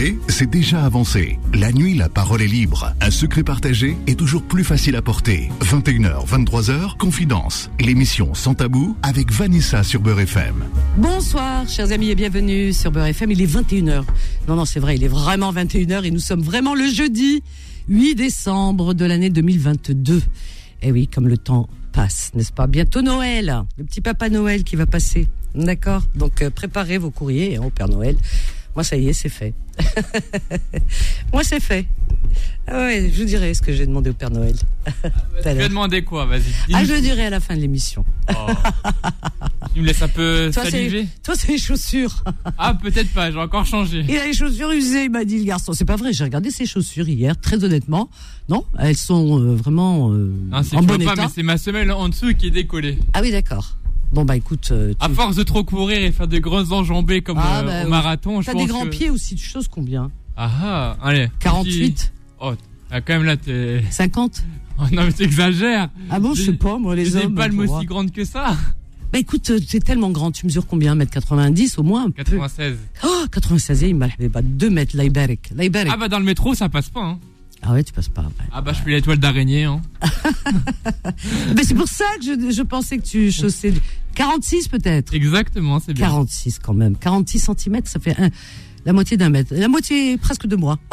parler, c'est déjà avancé. La nuit, la parole est libre. Un secret partagé est toujours plus facile à porter. 21h, 23h, Confidence. L'émission Sans Tabou avec Vanessa sur Beurre FM. Bonsoir, chers amis, et bienvenue sur Beurre FM. Il est 21h. Non, c'est vrai, il est vraiment 21h et nous sommes vraiment le jeudi 8 décembre de l'année 2022. Et oui, comme le temps passe, n'est-ce pas? Bientôt Noël, le petit Papa Noël qui va passer. D'accord? Donc, préparez vos courriers au Père Noël. Moi, ça y est, c'est fait. Moi, c'est fait. Ah ouais, je vous dirai ce que j'ai demandé au Père Noël. Tu as demandé quoi? Vas-y. Ah, je le dirai à la fin de l'émission. Oh. Tu me laisses un peu saliver. Toi, c'est les chaussures. Ah, peut-être pas, j'ai encore changé. Il a les chaussures usées, il m'a dit le garçon. C'est pas vrai, j'ai regardé ses chaussures hier, très honnêtement. Non, elles sont vraiment non, en bon état. Mais c'est ma semelle en dessous qui est décollée. Ah oui, d'accord. Bon, bah écoute. À force de trop courir et faire de grosses enjambées comme au marathon, je pense. T'as des grands pieds aussi, tu choses combien? Ah, allez. 48. Oh, quand même là, t'es. 50. Oh non, mais t'exagères. Ah bon, je sais pas, moi, les hommes. J'ai pas le mot si grande que ça. Bah écoute, t'es tellement grand, tu mesures combien? 1m90 au moins? 96. Oh, 96, il m'a pas 2 mètres, laïbarik. Ah bah dans le métro, ça passe pas, hein. Ah ouais, tu passes pas. Ouais. Ah bah je fais l'étoile d'araignée, hein. Mais c'est pour ça que je pensais que tu chaussais 46 peut-être. Exactement, c'est bien. 46 quand même. 46 cm, ça fait la moitié d'un mètre. La moitié presque de moi.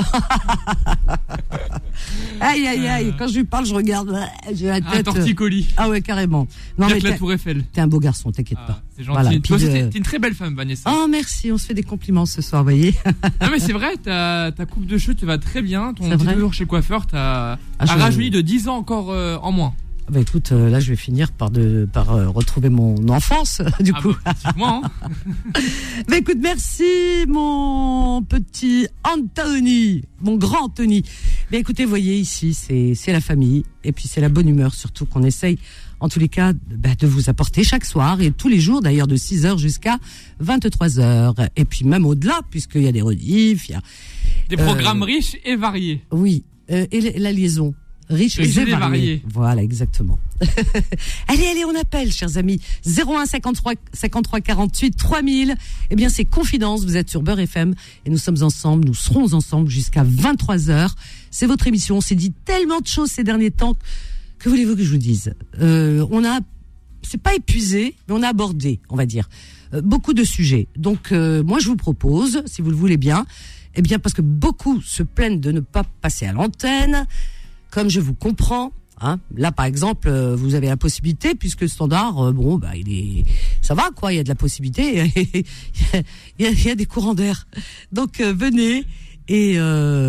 Aïe, quand je lui parle, je regarde. J'ai la tête. Un torticolis. Ah ouais, carrément. Non, mais la Tour Eiffel. T'es un beau garçon, t'inquiète pas. C'est gentil. Voilà, toi, t'es une très belle femme, Vanessa. Oh, merci, on se fait des compliments ce soir, vous voyez. Non, mais c'est vrai, ta coupe de cheveux te va très bien. Ton petit velours chez le coiffeur t'as rajeuni de 10 ans encore en moins. Bah écoute, là je vais finir par retrouver mon enfance du coup. Pratiquement. Hein. Bah écoute, merci mon petit Anthony, mon grand Anthony. Bah écoutez, voyez ici, c'est la famille et puis c'est la bonne humeur surtout qu'on essaye en tous les cas de vous apporter chaque soir et tous les jours d'ailleurs de 6h jusqu'à 23h et puis même au-delà puisqu'il y a des rediffs, il y a des programmes riches et variés. Oui, et la liaison riche et varié. Voilà, exactement. Allez, on appelle, chers amis. 01 53 48 3000. Eh bien, c'est Confidence. Vous êtes sur Beurre FM et nous sommes ensemble. Nous serons ensemble jusqu'à 23h. C'est votre émission. On s'est dit tellement de choses ces derniers temps. Que voulez-vous que je vous dise? C'est pas épuisé, mais on a abordé, on va dire, beaucoup de sujets. Donc, moi, je vous propose, si vous le voulez bien, eh bien, parce que beaucoup se plaignent de ne pas passer à l'antenne. Comme je vous comprends, hein. Là par exemple, vous avez la possibilité puisque le standard, ça va quoi, il y a de la possibilité, il y a des courants d'air. Donc venez et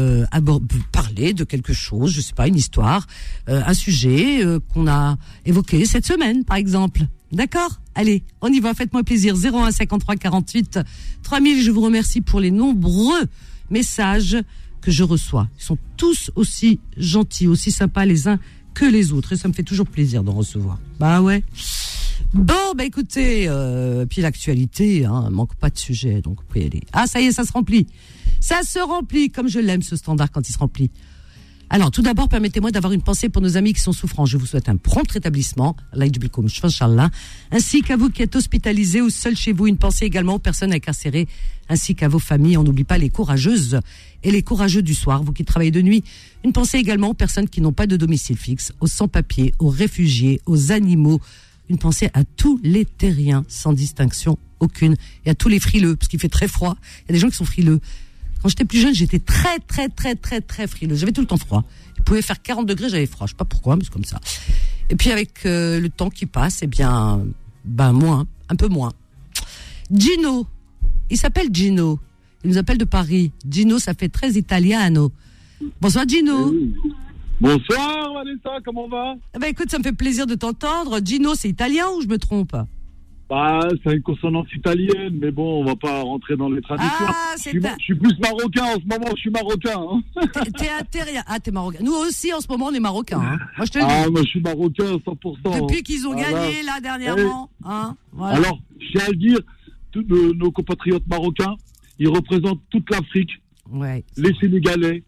parler de quelque chose, je sais pas, une histoire, un sujet qu'on a évoqué cette semaine par exemple. D'accord? Allez, on y va, faites-moi plaisir. 01 53 48 3000. Je vous remercie pour les nombreux messages que je reçois. Ils sont tous aussi gentils, aussi sympas les uns que les autres. Et ça me fait toujours plaisir d'en recevoir. Bah ouais. Bon, bah écoutez, puis l'actualité, manque pas de sujet, donc vous pouvez y aller. Ah, ça y est, ça se remplit. Ça se remplit, comme je l'aime ce standard quand il se remplit. Alors, tout d'abord, permettez-moi d'avoir une pensée pour nos amis qui sont souffrants. Je vous souhaite un prompt rétablissement, ainsi qu'à vous qui êtes hospitalisés ou seuls chez vous. Une pensée également aux personnes incarcérées, ainsi qu'à vos familles. On n'oublie pas les courageuses et les courageux du soir, vous qui travaillez de nuit. Une pensée également aux personnes qui n'ont pas de domicile fixe, aux sans-papiers, aux réfugiés, aux animaux. Une pensée à tous les terriens, sans distinction aucune, et à tous les frileux, parce qu'il fait très froid. Il y a des gens qui sont frileux. Quand j'étais plus jeune, j'étais très, très, très, très, très frileuse. J'avais tout le temps froid. Il pouvait faire 40 degrés, j'avais froid. Je sais pas pourquoi, mais c'est comme ça. Et puis avec le temps qui passe, moins, un peu moins. Gino, il s'appelle Gino. Il nous appelle de Paris. Gino, ça fait très italiano. Bonsoir Gino. Bonsoir Vanessa, comment va? Écoute, ça me fait plaisir de t'entendre. Gino, c'est italien ou je me trompe? C'est une consonance italienne, mais bon, on va pas rentrer dans les traditions. Je suis plus marocain en ce moment, je suis marocain. Hein. T'es marocain. Nous aussi, en ce moment, on est marocains. Hein. Moi, je te le dis. Moi, je suis marocain 100%. Depuis qu'ils ont gagné, là, dernièrement. Voilà. Alors, je tiens à le dire, tous nos compatriotes marocains, ils représentent toute l'Afrique. Ouais. Les Sénégalais,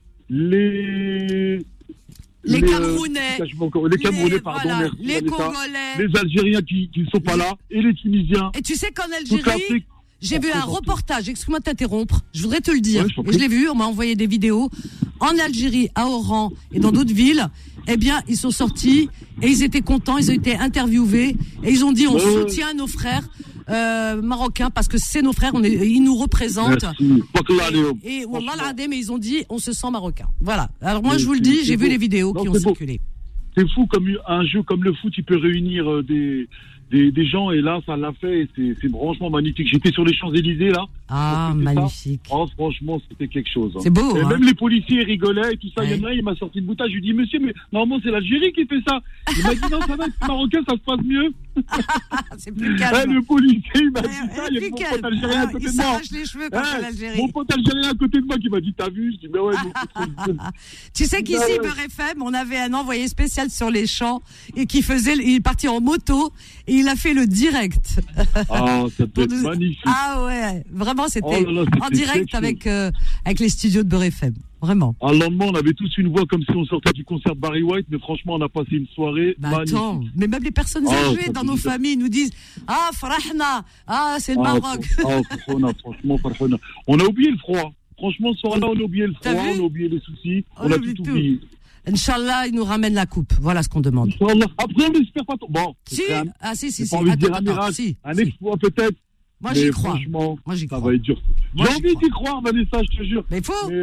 les Camerounais, merci, les Congolais, les Algériens qui ne sont pas là, et les Tunisiens. Et tu sais qu'en Algérie, j'ai vu un reportage, excuse-moi de t'interrompre, je voudrais te le dire, et je l'ai vu, on m'a envoyé des vidéos, en Algérie, à Oran et dans d'autres villes, eh bien, ils sont sortis et ils étaient contents, ils ont été interviewés et ils ont dit on soutient nos frères marocains parce que c'est nos frères, ils nous représentent. Et wallah l'adem, mais ils ont dit on se sent marocain. Voilà. Alors moi je vous le dis, j'ai vu les vidéos qui ont circulé. C'est fou comme un jeu comme le foot, il peut réunir des gens et là ça l'a fait et c'est franchement magnifique. J'étais sur les Champs-Élysées là. Ah magnifique. Oh franchement c'était quelque chose. C'est beau. Et même les policiers rigolaient et tout ça. Ouais. Il y en a, il m'a sorti une bouteille. Je lui dis monsieur mais normalement c'est l'Algérie qui fait ça. Il m'a dit non ça va, c'est marocain ça se passe mieux. C'est plus calme. Le policier il m'a dit ça. Il y a mon pote algérien à côté de moi. Il les cheveux quand c'est l'Algérie. Mon pote algérien à côté de moi qui m'a dit t'as vu. Je dis mais ouais. Tu sais qu'ici Beurre FM on avait un envoyé spécial sur les champs et il est parti en moto et il a fait le direct. Ah, c'était magnifique. Ah ouais, vraiment c'était en direct avec les studios de Beurre FM. Vraiment. Le lendemain, on avait tous une voix comme si on sortait du concert de Barry White, mais franchement, on a passé une soirée magnifique. Attends, mais même les personnes âgées dans nos familles nous disent ah farahna, ah c'est le Maroc. Franchement, farahna. On a oublié le froid. Franchement, ce soir-là, on a oublié le froid, on a oublié les soucis, on a tout oublié. Inch'Allah, il nous ramène la coupe. Voilà ce qu'on demande. Après, on n'espère pas. Bon. Si. Si. Un exploit peut-être. Moi, j'y crois. Franchement, ça va être dur. J'ai envie d'y croire, Vanessa, je te jure. Mais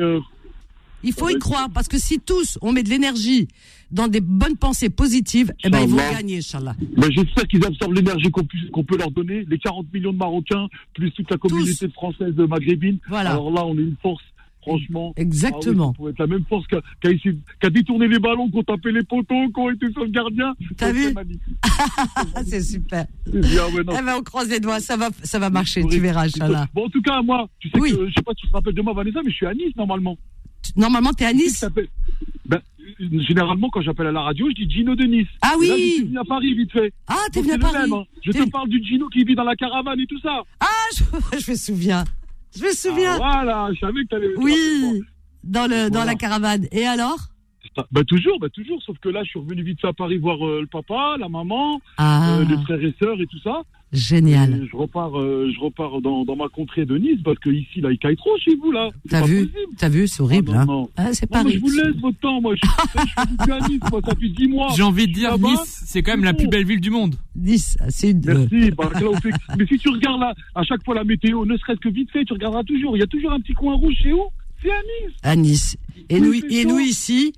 il faut y croire, parce que si tous, on met de l'énergie dans des bonnes pensées positives, eh ben, ils vont gagner, Inch'Allah. Mais j'espère qu'ils absorbent l'énergie qu'on peut leur donner. Les 40 millions de Marocains, plus toute la communauté française maghrébine. Voilà. Alors là, on est une force. Franchement. Exactement. Ça pourrait être la même force qu'a détourné les ballons, qu'on tapait les poteaux, qu'on était sur le gardien. T'as vu? C'est super. On croise les doigts, ça va marcher, tu verras, Inch'Allah. Bon, en tout cas, moi, tu sais que, je sais pas si tu te rappelles de moi, Vanessa, mais je suis à Nice, normalement. Normalement, t'es à Nice? Généralement, quand j'appelle à la radio, je dis Gino de Nice. Ah oui. Là, je suis venu à Paris vite fait. Ah, t'es venu à Paris. Même, hein. Je te parle du Gino qui vit dans la caravane et tout ça. Ah, je me souviens. Voilà, je savais que t'allais. Oui, dans la caravane. Et alors? Toujours. Sauf que là, je suis revenu vite fait à Paris voir le papa, la maman, les frères et sœurs et tout ça. Génial. Et je repars dans ma contrée de Nice parce que ici, là, il caille trop chez vous, là. T'as vu, c'est horrible, non. C'est Paris. Je vous laisse votre temps, moi. Je suis à Nice, moi, ça fait 10 mois. J'ai envie de dire, Nice, c'est quand même la plus belle ville du monde. Nice, c'est Merci. Mais si tu regardes là, à chaque fois la météo, ne serait-ce que vite fait, tu regarderas toujours. Il y a toujours un petit coin rouge chez où? C'est à Nice. À Nice. Et nous ici,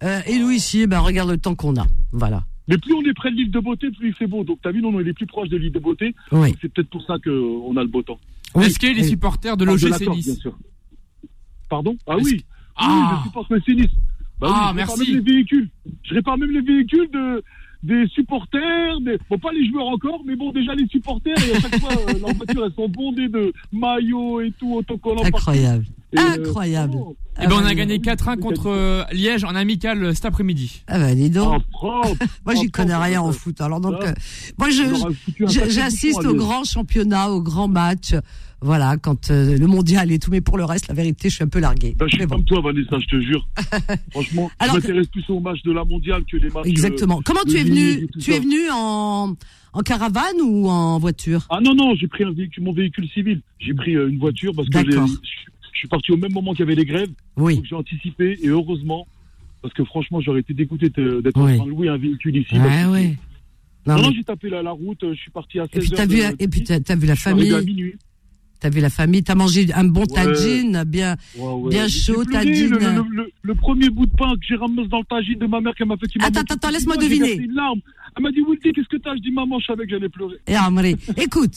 regarde le temps qu'on a. Voilà. Mais plus on est près de l'île de Beauté, plus il fait beau. Donc t'as vu, on est plus proche de l'île de Beauté. Oui. Donc, c'est peut-être pour ça qu'on a le beau temps. Oui. Est-ce qu'il y a les supporters de l'OGC Nice? Bien sûr. Pardon? Ah oui. Oui, je supporte l'OGC Nice. Merci. Je répare même les véhicules des supporters, bon, pas les joueurs encore, mais bon, déjà les supporters, et à chaque fois, leurs voitures, elles sont bondées de maillots et tout, autocollants. Incroyable. Incroyable. On a gagné 4-1 contre Liège en amical cet après-midi. Ah bah, dis donc. Moi, j'y connais rien en foot. Alors, donc, moi, j'assiste au grand championnat, au grand match. Voilà, quand le mondial et tout, mais pour le reste, la vérité, je suis un peu largué. Je suis comme toi, Vanessa, je te jure. Franchement, je m'intéresse plus aux matchs de la mondiale que les matchs. Exactement. Comment tu es venu? Tu es venu en caravane ou en voiture? Ah non, j'ai pris mon véhicule civil. J'ai pris une voiture parce que je suis parti au même moment qu'il y avait les grèves. Oui. Donc j'ai anticipé et heureusement, parce que franchement, j'aurais été dégoûté d'être en train de louer un véhicule ici. Ouais. Non, j'ai tapé la route, je suis parti à 16h. Et puis t'as vu la famille. À minuit. T'as vu la famille, t'as mangé un bon tagine, bien chaud, tagine. Le premier bout de pain que j'ai ramassé dans le tagine de ma mère qui m'a fait. Attends, laisse-moi deviner. Elle m'a dit, Wildy, qu'est-ce que t'as? Je dis, maman, je savais que j'allais pleurer. Écoute,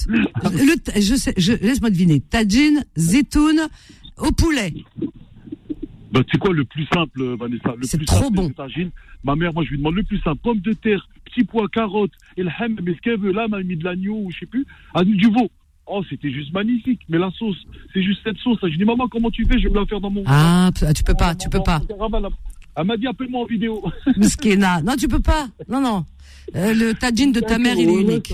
laisse-moi deviner. Tagine, zétoune, au poulet. C'est quoi le plus simple, Vanessa? C'est trop bon. Tagine. Ma mère, moi, je lui demande le plus simple. Pommes de terre, petits pois, carottes, et le ham, mais ce qu'elle veut, là, elle m'a mis de l'agneau, ou je sais plus, du veau. Oh, c'était juste magnifique. Mais la sauce, c'est juste cette sauce. Je dis, maman, comment tu fais? Je vais me la faire dans mon... Ah, tu peux pas. Elle m'a dit, appelle-moi en vidéo. Miskina. Non, tu peux pas. Non. Le tagine de ta mère, il est unique.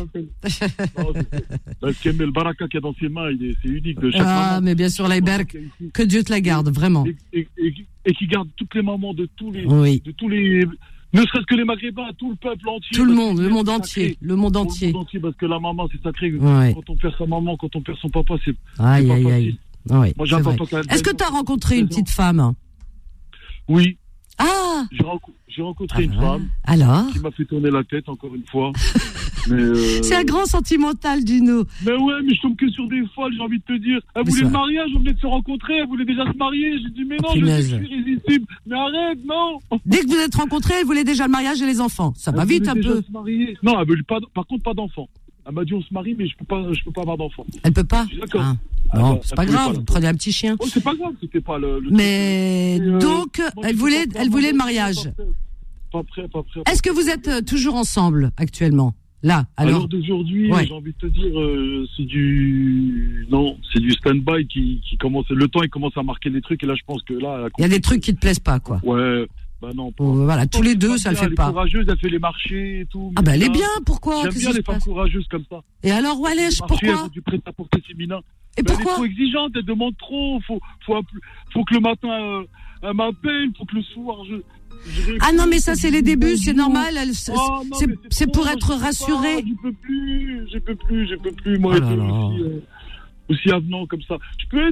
Le baraka qu'il y a dans ses mains, c'est unique de chaque maman. Mais bien sûr, l'Iberg, que Dieu te la garde, vraiment. Et qui garde toutes les mamans de tous les Ne serait-ce que les Maghrébins, tout le peuple entier. Tout le monde, le monde entier. Le monde entier. Le monde entier, parce que la maman, c'est sacré. Ouais. Quand on perd sa maman, quand on perd son papa, c'est aïe, pas aïe, facile. aïe. Ouais, moi, j'attends. Est-ce que tu as rencontré une petite femme? Oui. Ah! J'ai rencontré une femme. Alors? Qui m'a fait tourner la tête, encore une fois. C'est un grand sentimental, Gino. Mais ouais, mais je tombe que sur des folles, j'ai envie de te dire. Elle voulait le mariage, on venait de se rencontrer, elle voulait déjà se marier. J'ai dit, mais non, je suis irrésistible. Mais arrête, non. Dès que vous êtes rencontrés, elle voulait déjà le mariage et les enfants. Ça va vite un peu. Se marier. Non, elle veut pas, par contre, pas d'enfants. Elle m'a dit, on se marie, mais je peux pas avoir d'enfants. Elle peut pas? D'accord. Non, c'est pas grave, prenez un petit chien. Oh, c'est pas grave, c'était pas le mais donc, elle voulait le mariage. Pas prêt. Est-ce que vous êtes toujours ensemble actuellement? Là, alors d'aujourd'hui, j'ai envie de te dire, c'est du stand-by qui commence. Le temps, il commence à marquer des trucs, et là, je pense que là, il y a des trucs qui te plaisent pas, quoi. Ouais. Bah non. Voilà, tous les deux, ça le fait pas. Elle est courageuse, elle fait les marchés et tout. Ah bah elle est bien, pourquoi? J'aime bien les femmes courageuses comme ça. Et alors, Walèche, pourquoi? Du prêt-à-porter féminin. Et pourquoi? Elle est trop exigeante, elle demande trop. Faut que le matin, elle m'appelle, faut que le soir, ah non, mais ça, c'est les débuts, c'est normal. C'est pour être rassurée. Je peux plus. Moi, aussi avenant comme ça. Je peux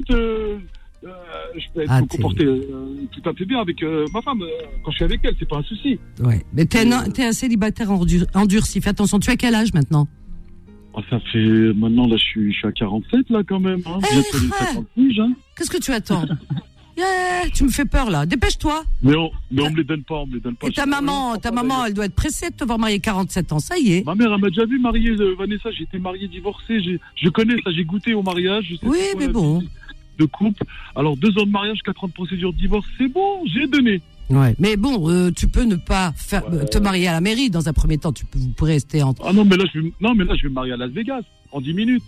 me comporter tout à fait bien avec ma femme quand je suis avec elle, c'est pas un souci. Ouais, mais t'es un célibataire endurci. Fais attention, tu as quel âge maintenant? Ça fait maintenant là, je suis à 47 là quand même. Hein. Bientôt les 50 piges. Hein. Qu'est-ce que tu attends? Tu me fais peur là. Dépêche-toi. Mais on me les donne pas, Et ta maman, elle doit être pressée de te voir marier 47 ans. Ça y est. Ma mère, elle m'a déjà vu marier Vanessa. J'étais marié, divorcé. Je connais ça. J'ai goûté au mariage. Je sais oui, mais bon. De couple. Alors 2 ans de mariage, 4 ans de procédure de divorce. C'est bon, j'ai donné. Ouais, mais bon, tu peux ne pas te marier à la mairie dans un premier temps. Vous pourrez rester entre. Ah non, mais là je vais me marier à Las Vegas en 10 minutes.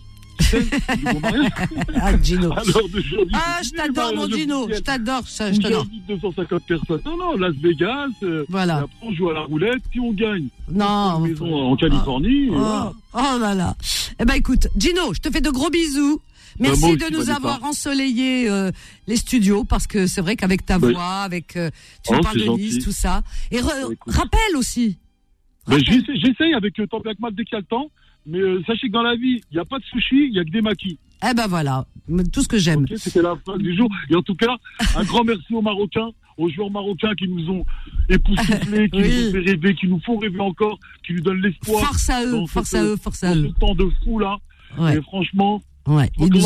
Ah, Gino. Alors, je t'adore, mon Gino. Je t'adore. 250 personnes. Non, Las Vegas. Voilà. Et après, on joue à la roulette, puis on gagne. Non. Une maison en Californie. Oh là là. Eh ben, écoute, Gino, je te fais de gros bisous. Merci de nous avoir ensoleillé les studios, parce que c'est vrai qu'avec ta voix, avec tu parles de Nice, tout ça. Et rappelle aussi. J'essaye avec tant bien que mal dès qu'il y a le temps. Mais sachez que dans la vie, il n'y a pas de sushi, il n'y a que des maquis. Eh ben voilà, tout ce que j'aime. Okay, c'était la fin du jour. Et en tout cas, un grand merci aux Marocains, aux joueurs marocains qui nous ont époustouflés, qui nous ont fait rêver, qui nous font rêver encore, qui nous donnent l'espoir. Force à eux. Dans ce temps de fou là. Ouais. Et franchement, ils nous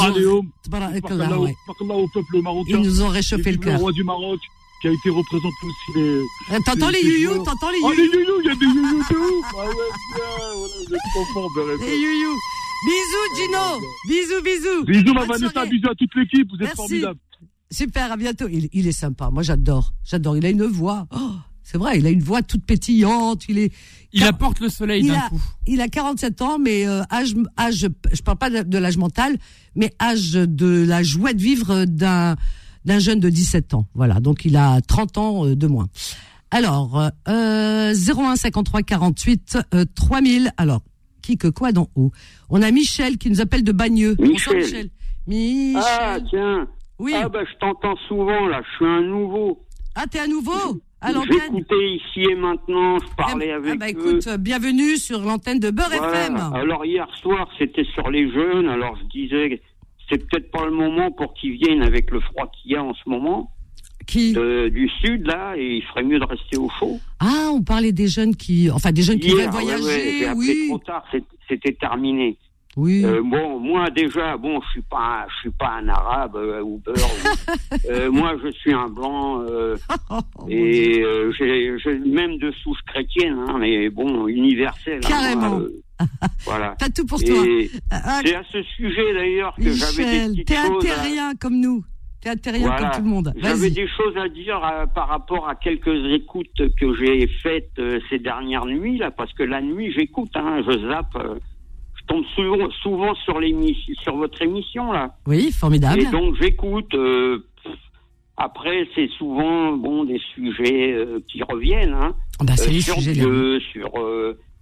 au peuple marocain. Ils nous ont réchauffé le cœur. Le roi du Maroc, qui a été représenté aussi les... T'entends les youyou? T'entends les youyou? Oh, les youyou, il y a des youyou de ouf. Ah ouais, bien, voilà, trop fort, les youyou. Bisous, Gino. Bisous. Bisous, ma Vanessa, bisous à toute l'équipe, vous êtes formidables. Super, à bientôt. Il est sympa, moi j'adore. Il a une voix. Oh, c'est vrai, il a une voix toute pétillante. Il apporte le soleil d'un coup. Il a 47 ans, mais âge, je parle pas de l'âge mental, mais âge de la joie de vivre d'un jeune de 17 ans. Voilà, donc il a 30 ans de moins. Alors, 01 53 48 3000. Alors, qui que quoi dans où? On a Michel qui nous appelle de Bagneux. Michel. Ah, tiens. Oui. Ah, bah, je t'entends souvent, là. Je suis un nouveau. Ah, t'es un nouveau? À j'écoutais Ici et Maintenant, je parlais avec eux. Ah bah écoute, bienvenue sur l'antenne de Beurre FM. Alors hier soir, c'était sur les jeunes, alors je disais, c'est peut-être pas le moment pour qu'ils viennent avec le froid qu'il y a en ce moment. Du sud, là, et il ferait mieux de rester au chaud. Ah, on parlait des jeunes qui veulent voyager, j'ai appelé trop tard, c'était terminé. Oui. Moi déjà, je suis pas un arabe ou beurre. Moi, je suis un blanc et j'ai même de souche chrétienne, hein, mais bon, universelle. Carrément. Voilà. T'as tout pour toi. C'est à ce sujet d'ailleurs que Michel, j'avais des petites choses. T'es un terrien comme nous. T'es un terrien comme tout le monde. J'avais des choses à dire par rapport à quelques écoutes que j'ai faites ces dernières nuits là, parce que la nuit j'écoute, je zappe. Je tombe souvent sur votre émission là. Oui, formidable. Et donc j'écoute. Après, c'est souvent des sujets qui reviennent. C'est les sur sujets Dieu,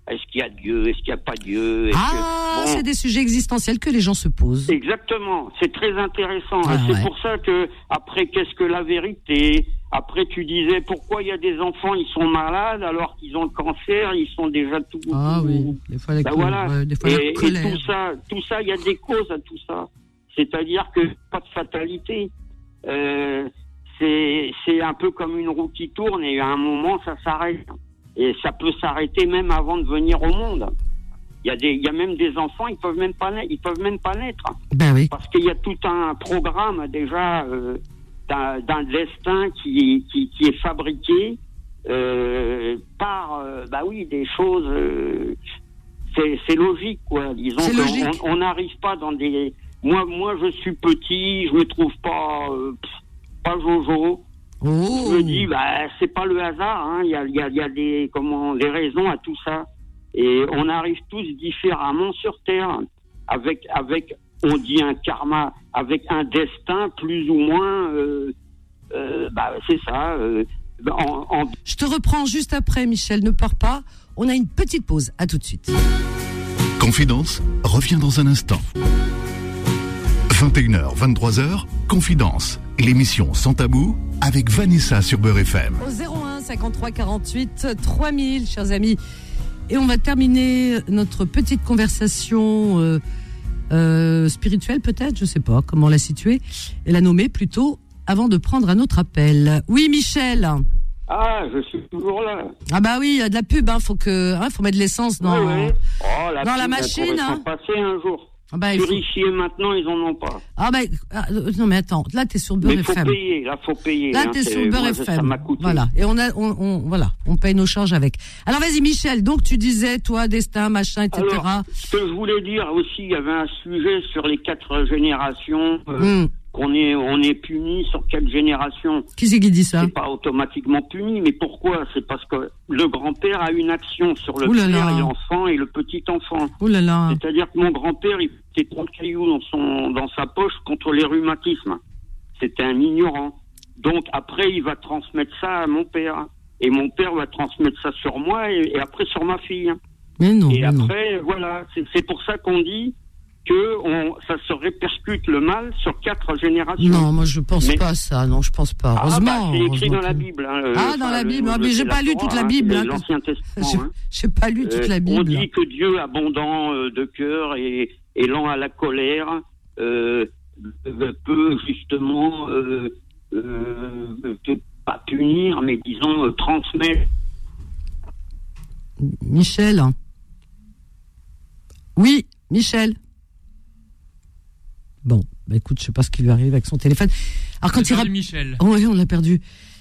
Est-ce qu'il y a Dieu? Est-ce qu'il n'y a pas Dieu? C'est des sujets existentiels que les gens se posent. Exactement, c'est très intéressant. C'est pour ça que, après, qu'est-ce que la vérité? Après, tu disais, pourquoi il y a des enfants, ils sont malades, alors qu'ils ont le cancer, ils sont déjà tout... oui, des fois la colère. Et tout ça, il y a des causes à tout ça. C'est-à-dire que pas de fatalité. C'est un peu comme une roue qui tourne, et à un moment, ça s'arrête. Et ça peut s'arrêter même avant de venir au monde. Il y a même des enfants, ils peuvent même pas naître. Ben oui. Parce qu'il y a tout un programme déjà d'un destin qui est fabriqué par des choses. C'est logique, quoi. Disons qu'on n'arrive pas dans des. Moi, je suis petit, je me trouve pas Jojo. Je me dis, c'est pas le hasard, hein. Il y a des raisons à tout ça. Et on arrive tous différemment sur Terre, avec, on dit un karma, avec un destin plus ou moins, c'est ça. Je te reprends juste après, Michel, ne pars pas. On a une petite pause, à tout de suite. Confidence revient dans un instant. 21h, 23h, Confidence, l'émission Sans Tabou avec Vanessa sur Beurre FM. Au 01 53 48 3000, chers amis. Et on va terminer notre petite conversation spirituelle, peut-être, je sais pas comment la situer, et la nommer plutôt, avant de prendre un autre appel. Oui, Michel. Ah, je suis toujours là. Ah bah oui, il y a de la pub, faut mettre de l'essence dans la machine. Hein. Passer un jour. Purifier maintenant, ils en ont pas. Non mais attends, là t'es sur Beurre FM. Faut payer. Là t'es sur Beurre FM. Ça m'a coûté. Voilà, et on paye nos charges avec. Alors vas-y Michel, donc tu disais toi destin, machin, etc. Alors, ce que je voulais dire aussi, il y avait un sujet sur les 4 générations. On est puni sur 4 générations. Qui c'est qui dit ça? C'est pas automatiquement puni, mais pourquoi? C'est parce que le grand-père a une action sur le père et l'enfant et le petit-enfant. C'est-à-dire que mon grand-père, il était 30 cailloux dans sa poche contre les rhumatismes. C'était un ignorant. Donc après, il va transmettre ça à mon père. Et mon père va transmettre ça sur moi et après sur ma fille. Mais non. Et après, voilà, c'est pour ça qu'on dit que ça se répercute le mal sur 4 générations. Non, moi je pense pas ça. Non, je pense pas. Heureusement. C'est écrit dans la Bible. Dans la Bible. Mais j'ai pas lu toute la Bible. L'Ancien Testament. J'ai pas lu toute la Bible. On dit que Dieu, abondant de cœur et lent à la colère, peut justement pas punir, mais disons transmettre. Michel. Oui, Michel. Bon, écoute, je sais pas ce qui lui arrive avec son téléphone. Alors quand il Michel. Oui, on l'a perdu.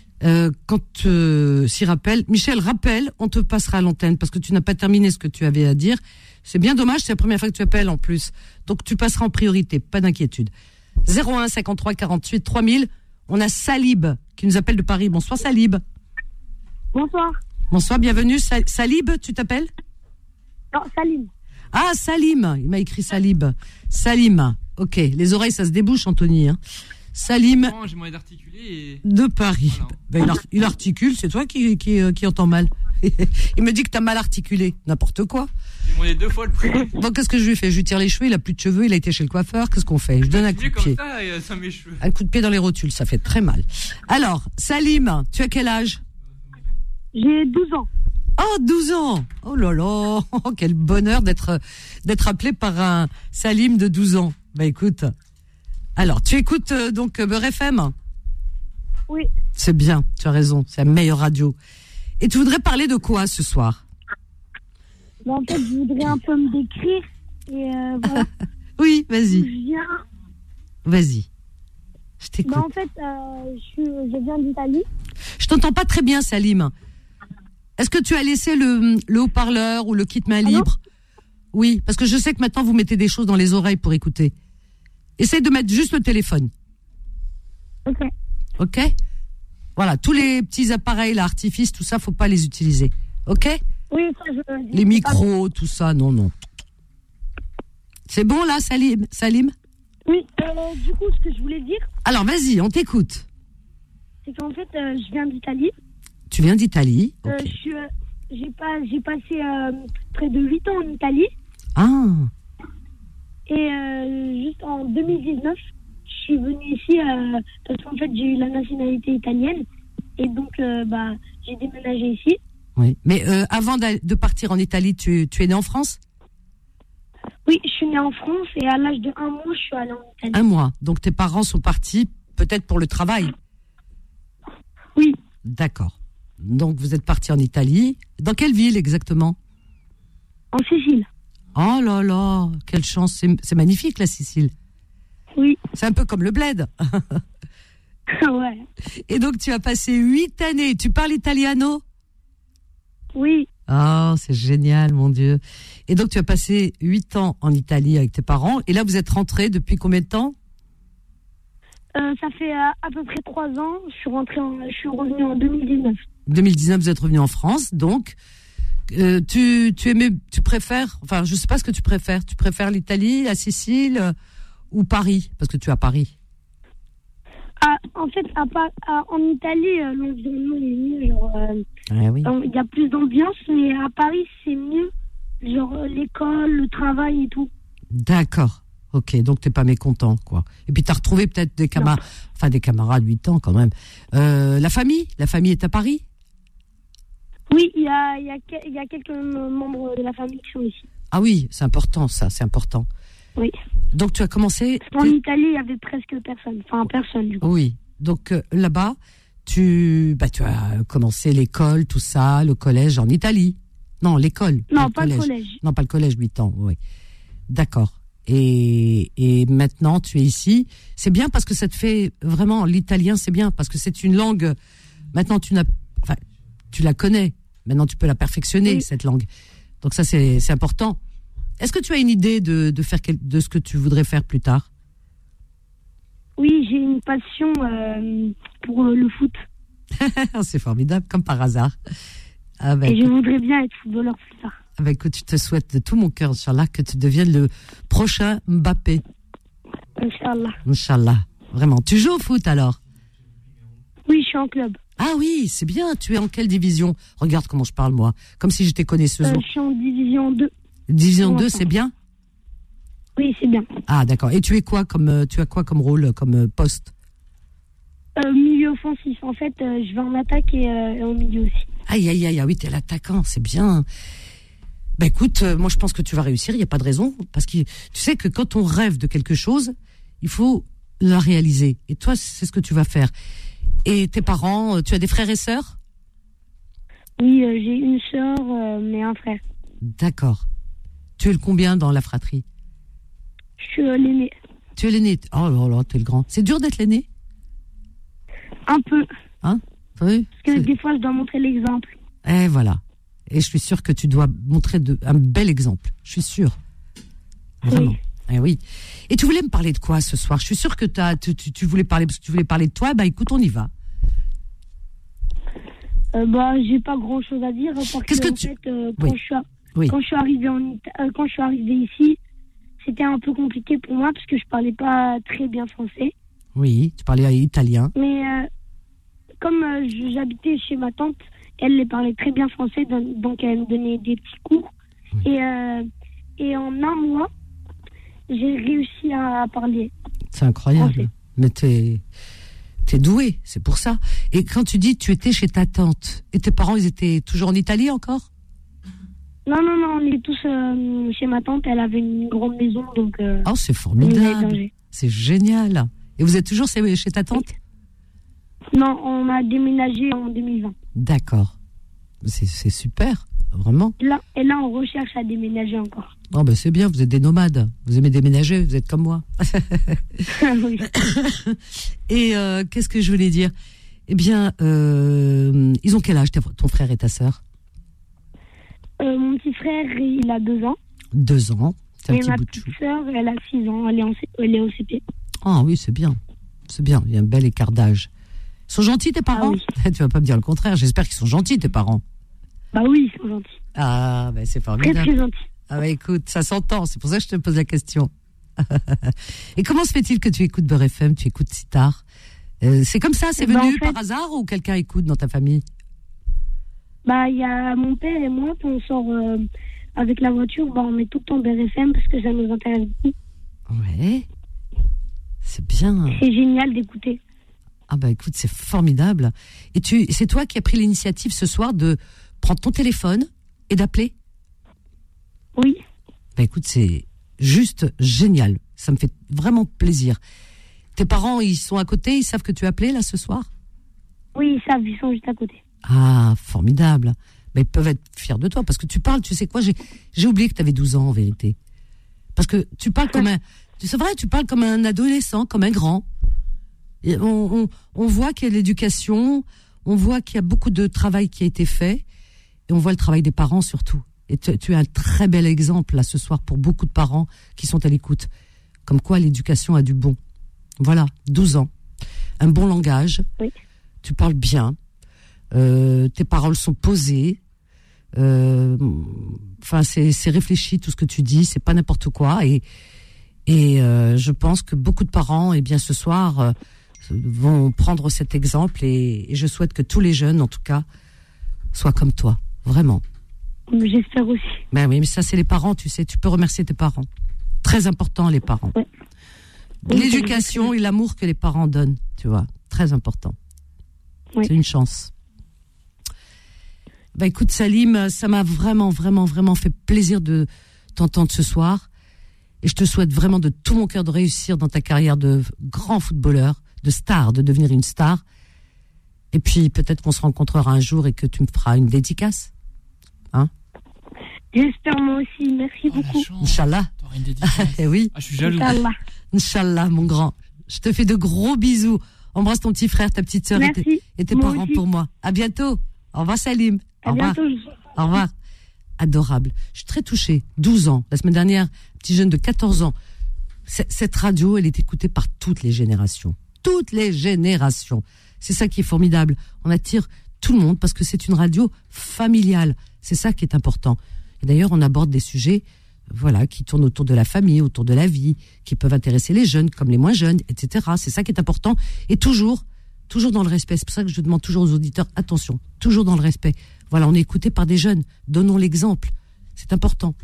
S'il rappelle, Michel, rappelle, on te passera à l'antenne parce que tu n'as pas terminé ce que tu avais à dire. C'est bien dommage, c'est la première fois que tu appelles en plus. Donc tu passeras en priorité, pas d'inquiétude. 01 53 48 3000. On a Salib qui nous appelle de Paris. Bonsoir Salib. Bonsoir. Bonsoir, bienvenue. Salib, tu t'appelles? Non, Salim. Ah, Salim, il m'a écrit Salib. Salim, ok. Les oreilles, ça se débouche, Anthony. Hein. Salim j'ai moyen d'articuler de Paris. Voilà. Il articule, c'est toi qui entends mal. Il me dit que t'as mal articulé. N'importe quoi. J'ai demandé 2 fois le prix. Bon, qu'est-ce que je lui fais? Je lui tire les cheveux, il a plus de cheveux, il a été chez le coiffeur. Qu'est-ce qu'on fait? Je donne un coup de pied. Ça, mes cheveux. Un coup de pied dans les rotules, ça fait très mal. Alors, Salim, tu as quel âge? J'ai 12 ans. Oh, 12 ans! Oh là là! Oh, quel bonheur d'être appelé par un Salim de 12 ans. Bah écoute. Alors, tu écoutes donc Beurre FM? Oui. C'est bien, tu as raison, c'est la meilleure radio. Et tu voudrais parler de quoi ce soir? En fait, je voudrais un peu me décrire. Et voilà. Oui, vas-y. Je viens... Vas-y. Je t'écoute. En fait, je viens d'Italie. Je t'entends pas très bien, Salim. Est-ce que tu as laissé le haut-parleur ou le kit main libre? Oui, parce que je sais que maintenant vous mettez des choses dans les oreilles pour écouter. Essaye de mettre juste le téléphone. Ok. Ok? Voilà, tous les petits appareils, l'artifice, tout ça, faut pas les utiliser. Ok? Oui, ça je les micros, tout ça, non. C'est bon là, Salim? Oui, du coup, ce que je voulais dire... Alors, vas-y, on t'écoute. C'est qu'en fait, je viens d'Italie. Tu viens d'Italie? Ok. j'ai passé près de 8 ans en Italie. Ah. Et juste en 2019, je suis venue ici parce qu'en fait, j'ai eu la nationalité italienne. Et donc, j'ai déménagé ici. Oui. Mais avant de partir en Italie, tu es né en France ? Oui, je suis née en France et à l'âge de 1 mois, je suis allée en Italie. 1 mois. Donc, tes parents sont partis peut-être pour le travail ? Oui. D'accord. Donc, vous êtes partis en Italie. Dans quelle ville exactement ? En Sicile. Oh là là, quelle chance. C'est magnifique, la Sicile. Oui. C'est un peu comme le bled. Ouais. Et donc, tu as passé 8 années. Tu parles italiano ? Oui. Oh, c'est génial, mon Dieu. Et donc, tu as passé 8 ans en Italie avec tes parents. Et là, vous êtes rentré depuis combien de temps ? Ça fait à peu près 3 ans. Je suis revenue en 2019. 2019, vous êtes revenu en France. Donc, tu préfères, enfin, je sais pas ce que tu préfères. Tu préfères l'Italie, la Sicile ou Paris ? Parce que tu es à Paris. En fait, en Italie, l'environnement est mieux. Genre, oui. Il y a plus d'ambiance, mais à Paris, c'est mieux. Genre, l'école, le travail et tout. D'accord. Ok, donc t'es pas mécontent, quoi. Et puis t'as retrouvé peut-être des camarades, enfin des camarades 8 ans quand même. La famille est à Paris ? Oui, il y a quelques membres de la famille qui sont ici. Ah oui, c'est important ça, c'est important. Oui. Donc tu as commencé... En Italie, il y avait presque personne, enfin personne du coup. Oui, donc là-bas, tu as commencé l'école, tout ça, le collège en Italie. Non, l'école. Non, pas le collège. Non, pas le collège, 8 ans, oui. D'accord. Et maintenant, tu es ici. C'est bien parce que ça te fait vraiment l'italien, c'est bien parce que c'est une langue. Maintenant, tu la connais. Maintenant, tu peux la perfectionner, cette langue. Donc ça, c'est important. Est-ce que tu as une idée de ce que tu voudrais faire plus tard ? Oui, j'ai une passion pour le foot. C'est formidable, comme par hasard. Et je voudrais bien être footballeur plus tard. Écoute, je te souhaite de tout mon cœur, Inch'Allah, que tu deviennes le prochain Mbappé. Inch'Allah. Inch'Allah. Vraiment. Tu joues au foot alors ? Oui, je suis en club. Ah oui, c'est bien. Tu es en quelle division ? Regarde comment je parle, moi. Comme si j'étais connaisseuse. Je suis en division 2. Division 2, c'est bien ? Oui, c'est bien. Ah, d'accord. Et tu as quoi comme rôle, comme poste ? Milieu offensif. En fait, je vais en attaque et au milieu aussi. Aïe, oui, t'es l'attaquant, c'est bien. Ben écoute, moi je pense que tu vas réussir, il n'y a pas de raison. Parce que tu sais que quand on rêve de quelque chose, il faut la réaliser. Et toi, c'est ce que tu vas faire. Et tes parents, tu as des frères et sœurs ? Oui, j'ai une sœur, mais un frère. D'accord. Tu es le combien dans la fratrie ? Je suis l'aîné. Tu es l'aîné ? Oh là là, tu es le grand. C'est dur d'être l'aîné ? Un peu. Hein ? Oui. Parce que des fois, je dois montrer l'exemple. Et voilà. Et je suis sûre que tu dois montrer un bel exemple. Je suis sûre. Vraiment. Oui. Eh oui. Et tu voulais me parler de quoi ce soir ? Je suis sûre que tu voulais parler, parce que tu voulais parler de toi. Bah écoute, on y va. J'ai pas grand chose à dire. Parce Qu'est-ce que fait, Oui. Quand je suis arrivée ici, c'était un peu compliqué pour moi parce que je parlais pas très bien français. Oui, tu parlais italien. Mais comme j'habitais chez ma tante, elle les parlait très bien français, donc elle me donnait des petits cours. Oui. Et en 1 mois, j'ai réussi à parler. C'est incroyable. Français. Mais t'es doué, c'est pour ça. Et quand tu dis tu étais chez ta tante, et tes parents, ils étaient toujours en Italie encore ? Non, on est tous chez ma tante. Elle avait une grande maison, donc... oh, c'est formidable. C'est génial. Et vous êtes toujours chez ta tante ? Non, on a déménagé en 2020. D'accord. C'est super, vraiment. Et là, on recherche à déménager encore. Oh, ben c'est bien, vous êtes des nomades. Vous aimez déménager, vous êtes comme moi. Oui. Et qu'est-ce que je voulais dire ? Eh bien, ils ont quel âge, ton frère et ta sœur ? Mon petit frère, il a 2 ans. 2 ans, c'est un et petit ma bout de petite chou. sœur, elle a 6 ans, elle est au CP. Ah oui, c'est bien. C'est bien, il y a un bel écart d'âge. Ils sont gentils, tes parents ? Ah oui. Tu vas pas me dire le contraire, j'espère qu'ils sont gentils, tes parents. Bah oui, ils sont gentils. Ah, ben c'est formidable. Très, très gentils. Ah bah écoute, ça s'entend, c'est pour ça que je te pose la question. Et comment se fait-il que tu écoutes Beurre FM, tu écoutes si tard ? C'est comme ça, c'est venu par hasard ou quelqu'un écoute dans ta famille ? Bah, il y a mon père et moi, quand on sort avec la voiture, bah, on met tout le temps BRFM parce que ça nous intéresse beaucoup. Ouais. C'est bien. C'est génial d'écouter. Ah bah écoute, c'est formidable. Et c'est toi qui as pris l'initiative ce soir de prendre ton téléphone et d'appeler ? Oui. Bah écoute, c'est juste génial. Ça me fait vraiment plaisir. Tes parents, ils sont à côté, ils savent que tu as appelé là ce soir ? Oui, ils savent, ils sont juste à côté. Ah, formidable. Mais ils peuvent être fiers de toi parce que tu parles, tu sais quoi, j'ai oublié que tu avais 12 ans en vérité. Parce que tu parles comme c'est vrai, tu parles comme un adolescent, comme un grand. Et on voit qu'il y a l'éducation, on voit qu'il y a beaucoup de travail qui a été fait et on voit le travail des parents surtout. Et tu es un très bel exemple là ce soir pour beaucoup de parents qui sont à l'écoute. Comme quoi l'éducation a du bon. Voilà, 12 ans. Un bon langage. Oui. Tu parles bien. Tes paroles sont posées. Enfin, c'est réfléchi tout ce que tu dis, c'est pas n'importe quoi. Et je pense que beaucoup de parents, eh bien, ce soir, vont prendre cet exemple et je souhaite que tous les jeunes, en tout cas, soient comme toi, vraiment. J'espère aussi. Ben oui, mais ça, c'est les parents, tu sais, tu peux remercier tes parents. Très important, les parents. Ouais. L'éducation et l'amour que les parents donnent, tu vois, très important. Oui. C'est une chance. Bah écoute Salim, ça m'a vraiment fait plaisir de t'entendre ce soir. Et je te souhaite vraiment de tout mon cœur de réussir dans ta carrière de grand footballeur, de star, de devenir une star. Et puis peut-être qu'on se rencontrera un jour et que tu me feras une dédicace. Hein ? J'espère moi aussi, merci beaucoup. Inch'Allah. T'auras une dédicace. Oui. Ah, je suis jaloux. Inch'Allah, mon grand. Je te fais de gros bisous. Embrasse ton petit frère, ta petite sœur et tes parents pour moi. À bientôt. Au revoir Salim. Au revoir. Au revoir. Adorable. Je suis très touchée. 12 ans. La semaine dernière, petit jeune de 14 ans. Cette radio, elle est écoutée par toutes les générations. Toutes les générations. C'est ça qui est formidable. On attire tout le monde parce que c'est une radio familiale. C'est ça qui est important. Et d'ailleurs, on aborde des sujets, voilà, qui tournent autour de la famille, autour de la vie, qui peuvent intéresser les jeunes comme les moins jeunes, etc. C'est ça qui est important. Et toujours dans le respect. C'est pour ça que je demande toujours aux auditeurs, attention, toujours dans le respect. Voilà, on est écouté par des jeunes. Donnons l'exemple. C'est important.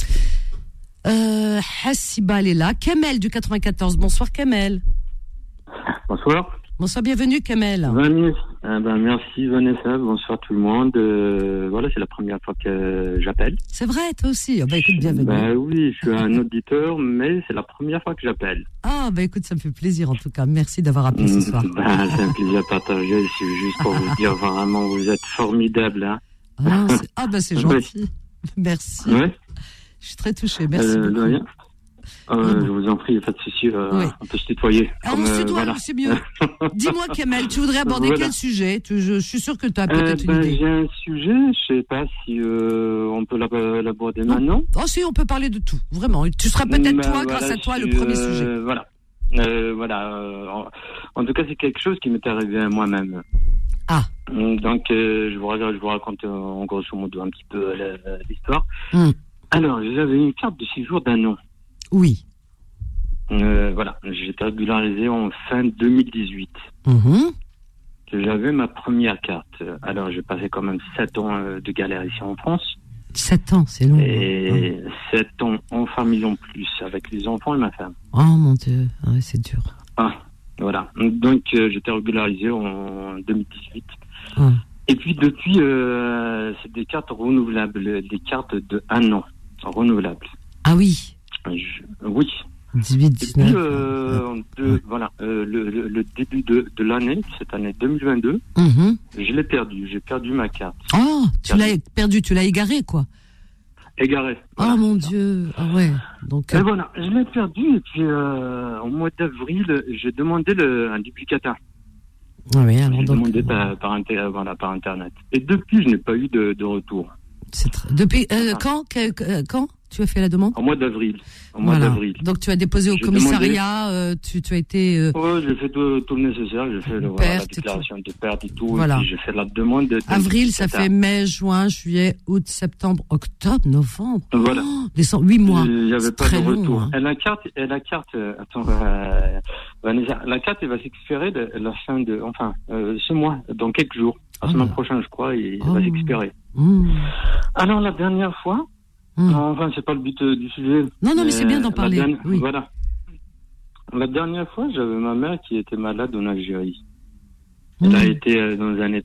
Hassiba, elle est là. Kamel du 94. Bonsoir, Kamel. Bonsoir. Bonsoir, bienvenue, Kamel. Merci, Vanessa. Bonsoir, tout le monde. Voilà, c'est la première fois que j'appelle. C'est vrai, toi aussi. Écoute, bienvenue. Oui, je suis un auditeur, mais c'est la première fois que j'appelle. Ah, écoute, ça me fait plaisir, en tout cas. Merci d'avoir appelé ce soir. C'est un plaisir à partager. C'est juste pour vous dire, vraiment, vous êtes formidable. Hein. C'est gentil. Merci. Ouais. Je suis très touchée. Merci beaucoup. De rien. Je vous en prie, pas de souci, on peut se tutoyer. On se tutoie, voilà. C'est mieux. Dis-moi, Kamel, tu voudrais aborder quel sujet ? Je suis sûr que tu as peut-être une idée. J'ai un sujet, je sais pas si on peut l'aborder maintenant. Oh si, on peut parler de tout, vraiment. Tu seras peut-être grâce à toi, le premier sujet. En tout cas, c'est quelque chose qui m'est arrivé à moi-même. Ah. Donc, je vous raconte en grosso modo un petit peu l'histoire. Alors, j'avais une carte de séjour d'un an. Oui. J'ai été régularisé en fin 2018. J'avais ma première carte. Alors, j'ai passé quand même 7 ans de galère ici en France. 7 ans, c'est long. Et 7 ans en famille en plus, avec les enfants et ma femme. Oh mon Dieu, c'est dur. Voilà. Donc, j'étais régularisé en 2018. Et puis, depuis, c'est des cartes renouvelables, des cartes de 1 an renouvelables. Ah oui. Oui. 18, 19. Le début de l'année, cette année 2022, je l'ai perdu. J'ai perdu ma carte. Oh, tu l'as perdu, tu l'as égaré, quoi. Égaré. Voilà, mon Dieu. Ah ouais. Donc. Et voilà, je l'ai perdu. Et puis, au mois d'avril, j'ai demandé un duplicata. Ah oui, alors j'ai donc. demandé par Internet. Et depuis, je n'ai pas eu de retour. Depuis quand tu as fait la demande? Au mois d'avril. Donc tu as déposé au commissariat, tu as été... Oui, j'ai fait tout le nécessaire, j'ai fait la déclaration de perte et tout, voilà. Et puis j'ai fait la demande. Avril, ça fait mai, juin, juillet, août, septembre, octobre, novembre, voilà. Décembre, 8 mois. Il n'y avait pas de retour. Long, hein. Et la carte, attends, Vanessa, la carte elle va s'expirer la fin de, ce mois, dans quelques jours. La semaine prochaine, je crois, il va s'expirer. Alors, la dernière fois, enfin, c'est pas le but du sujet. Non, mais c'est bien d'en parler. Oui. Voilà. La dernière fois, j'avais ma mère qui était malade en Algérie. Elle a été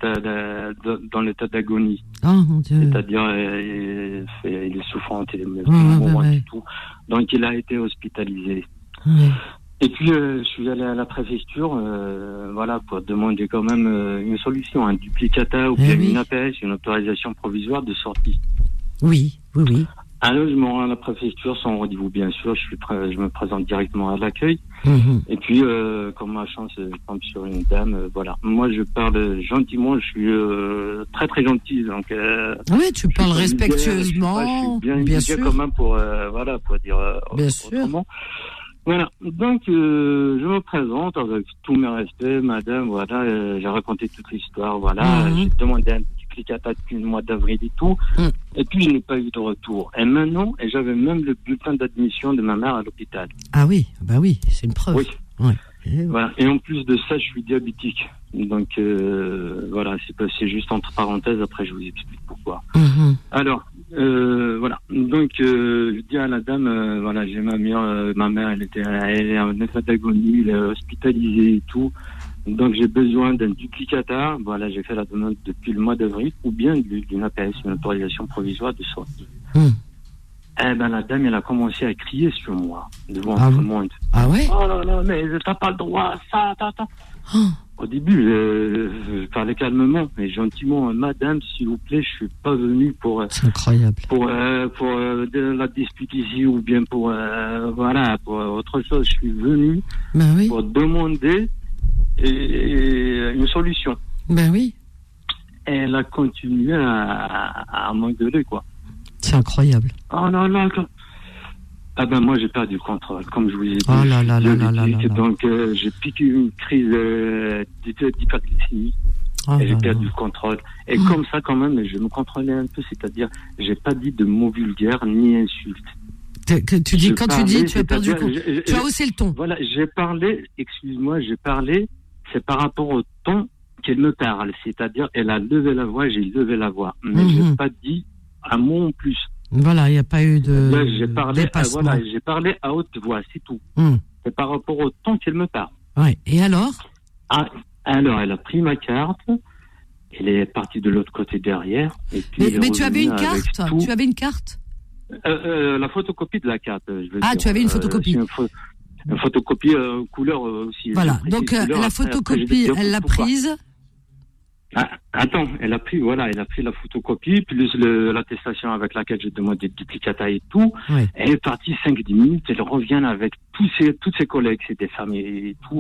dans l'état d'agonie. Oh, mon Dieu. C'est-à-dire, il est souffrante, il est mourant et tout. Donc, il a été hospitalisé. Ouais. Et puis, je suis allé à la préfecture, pour demander quand même une solution, un duplicata ou bien une APS, une autorisation provisoire de sortie. Oui. Alors, je me rends à la préfecture, sans rendez-vous, bien sûr. Je me présente directement à l'accueil. Et puis, comme ma chance, je tombe sur une dame. Voilà. Moi, je parle gentiment. Je suis très, très gentil. Donc, oui, tu parles respectueusement. Je suis bien sûr. Quand même pour dire bien autrement. Sûr. Voilà. Donc, je me présente avec tous mes respects, madame. Voilà. J'ai raconté toute l'histoire. Voilà. J'ai demandé un duplicata depuis le mois d'avril et tout. Et puis, je n'ai pas eu de retour. Et maintenant, j'avais même le bulletin d'admission de ma mère à l'hôpital. Ah oui, bah oui, c'est une preuve. Oui. Ouais. Voilà. Et en plus de ça, je suis diabétique. Donc, c'est juste entre parenthèses. Après, je vous explique pourquoi. Alors, voilà. Donc, je dis à la dame, j'ai ma mère, elle est en état d'agonie, elle est hospitalisée et tout. Donc, j'ai besoin d'un duplicata. Voilà, j'ai fait la demande depuis le mois d'avril, ou bien d'une APS, une autorisation provisoire de sortie. Eh ben, la dame, elle a commencé à crier sur moi, devant tout le monde. Ah ouais? Oh là là, mais t'as pas le droit, ça. Au début, je parlais calmement, mais gentiment, madame, s'il vous plaît, je suis pas venu pour. C'est incroyable. Pour la dispute ici, ou bien pour autre chose. Je suis venu pour demander une solution. Ben oui. Et elle a continué à m'engueuler, quoi. C'est incroyable. Oh non. Ah ben moi j'ai perdu le contrôle, comme je vous ai dit. Oh là là. Donc j'ai piqué une crise d'hyperglycémie. Et j'ai perdu le contrôle. Et comme ça quand même, je me contrôlais un peu, c'est-à-dire j'ai pas dit de mots vulgaires ni insultes. Tu as perdu le contrôle. Tu as haussé le ton. Voilà, j'ai parlé, c'est par rapport au ton qu'elle me parle. C'est-à-dire, elle a levé la voix, j'ai levé la voix. Mais j'ai pas dit un mot en plus. Voilà, il n'y a pas eu de dépassement. J'ai parlé à haute voix, c'est tout. C'est par rapport au ton qu'elle me parle. Ouais. Et alors? Alors, elle a pris ma carte. Elle est partie de l'autre côté derrière. Et puis mais tu avais une carte? Tu avais une carte? La photocopie de la carte, je veux dire. Tu avais une photocopie. Une photocopie couleur aussi. Voilà, donc la photocopie, elle l'a prise. Attends, elle a pris la photocopie, plus l'attestation avec laquelle j'ai demandé le duplicata et tout. Ouais. Elle est partie 5-10 minutes, elle revient avec toutes ses collègues, c'est des femmes et tout.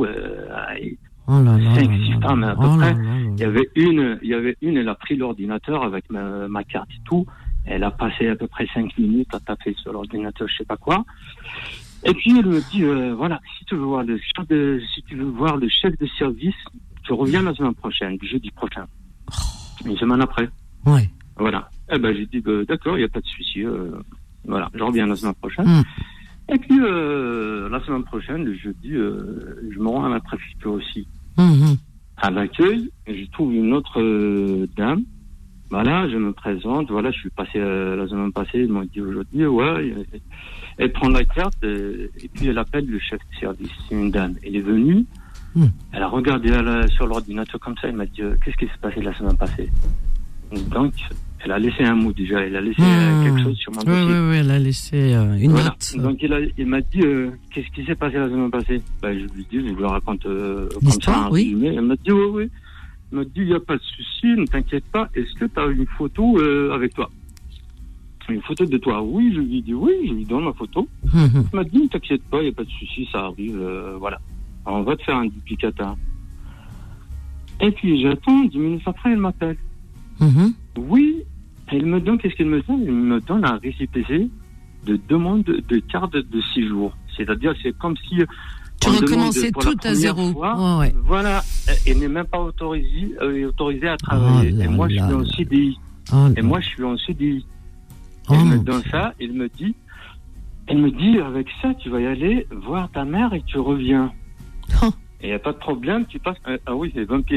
5-6 femmes à peu près. Il y avait une, elle a pris l'ordinateur avec ma carte et tout. Elle a passé à peu près 5 minutes à taper sur l'ordinateur, je sais pas quoi. Et puis elle me dit, si tu veux voir le chef de service, tu reviens la semaine prochaine, jeudi prochain. Une semaine après. Ouais. Voilà. Eh ben j'ai dit, d'accord, il n'y a pas de souci. Je reviens la semaine prochaine. Et puis la semaine prochaine, le jeudi, je me rends à la préfecture aussi. À l'accueil, je trouve une autre dame. Voilà, je me présente. Voilà, je suis passé la semaine passée. Ils m'ont dit aujourd'hui, elle prend la carte et puis elle appelle le chef de service. C'est une dame. Elle est venue. Elle a regardé sur l'ordinateur comme ça. Elle m'a dit qu'est-ce qui s'est passé la semaine passée. Donc, elle a laissé un mot déjà. Elle a laissé quelque chose sur mon dossier. Oui, elle a laissé une note. Donc, il m'a dit qu'est-ce qui s'est passé la semaine passée. Je lui dis, je vous le raconte comme ça. Oui. Elle m'a dit oui. Elle m'a dit, il n'y a pas de souci, ne t'inquiète pas. Est-ce que tu as une photo avec toi? Une photo de toi? Oui, je lui dis oui, je lui donne ma photo. Elle m'a dit, ne t'inquiète pas, il n'y a pas de souci, ça arrive, voilà. On va te faire un duplicata. Et puis j'attends, 10 minutes après, elle m'appelle. Oui, elle me donne, qu'est-ce qu'elle me donne? Elle me donne un récépissé de demande de carte de séjour. C'est-à-dire, c'est comme si... Tu recommençais tout à zéro. Fois, voilà, elle n'est même pas autorisée à travailler. Et moi, je suis en CDI. Moi, je suis en CDI. Elle me donne ça, elle me dit, avec ça, tu vas y aller voir ta mère et tu reviens. Et il n'y a pas de problème, tu passes... Ah oui, c'est 20 piégés.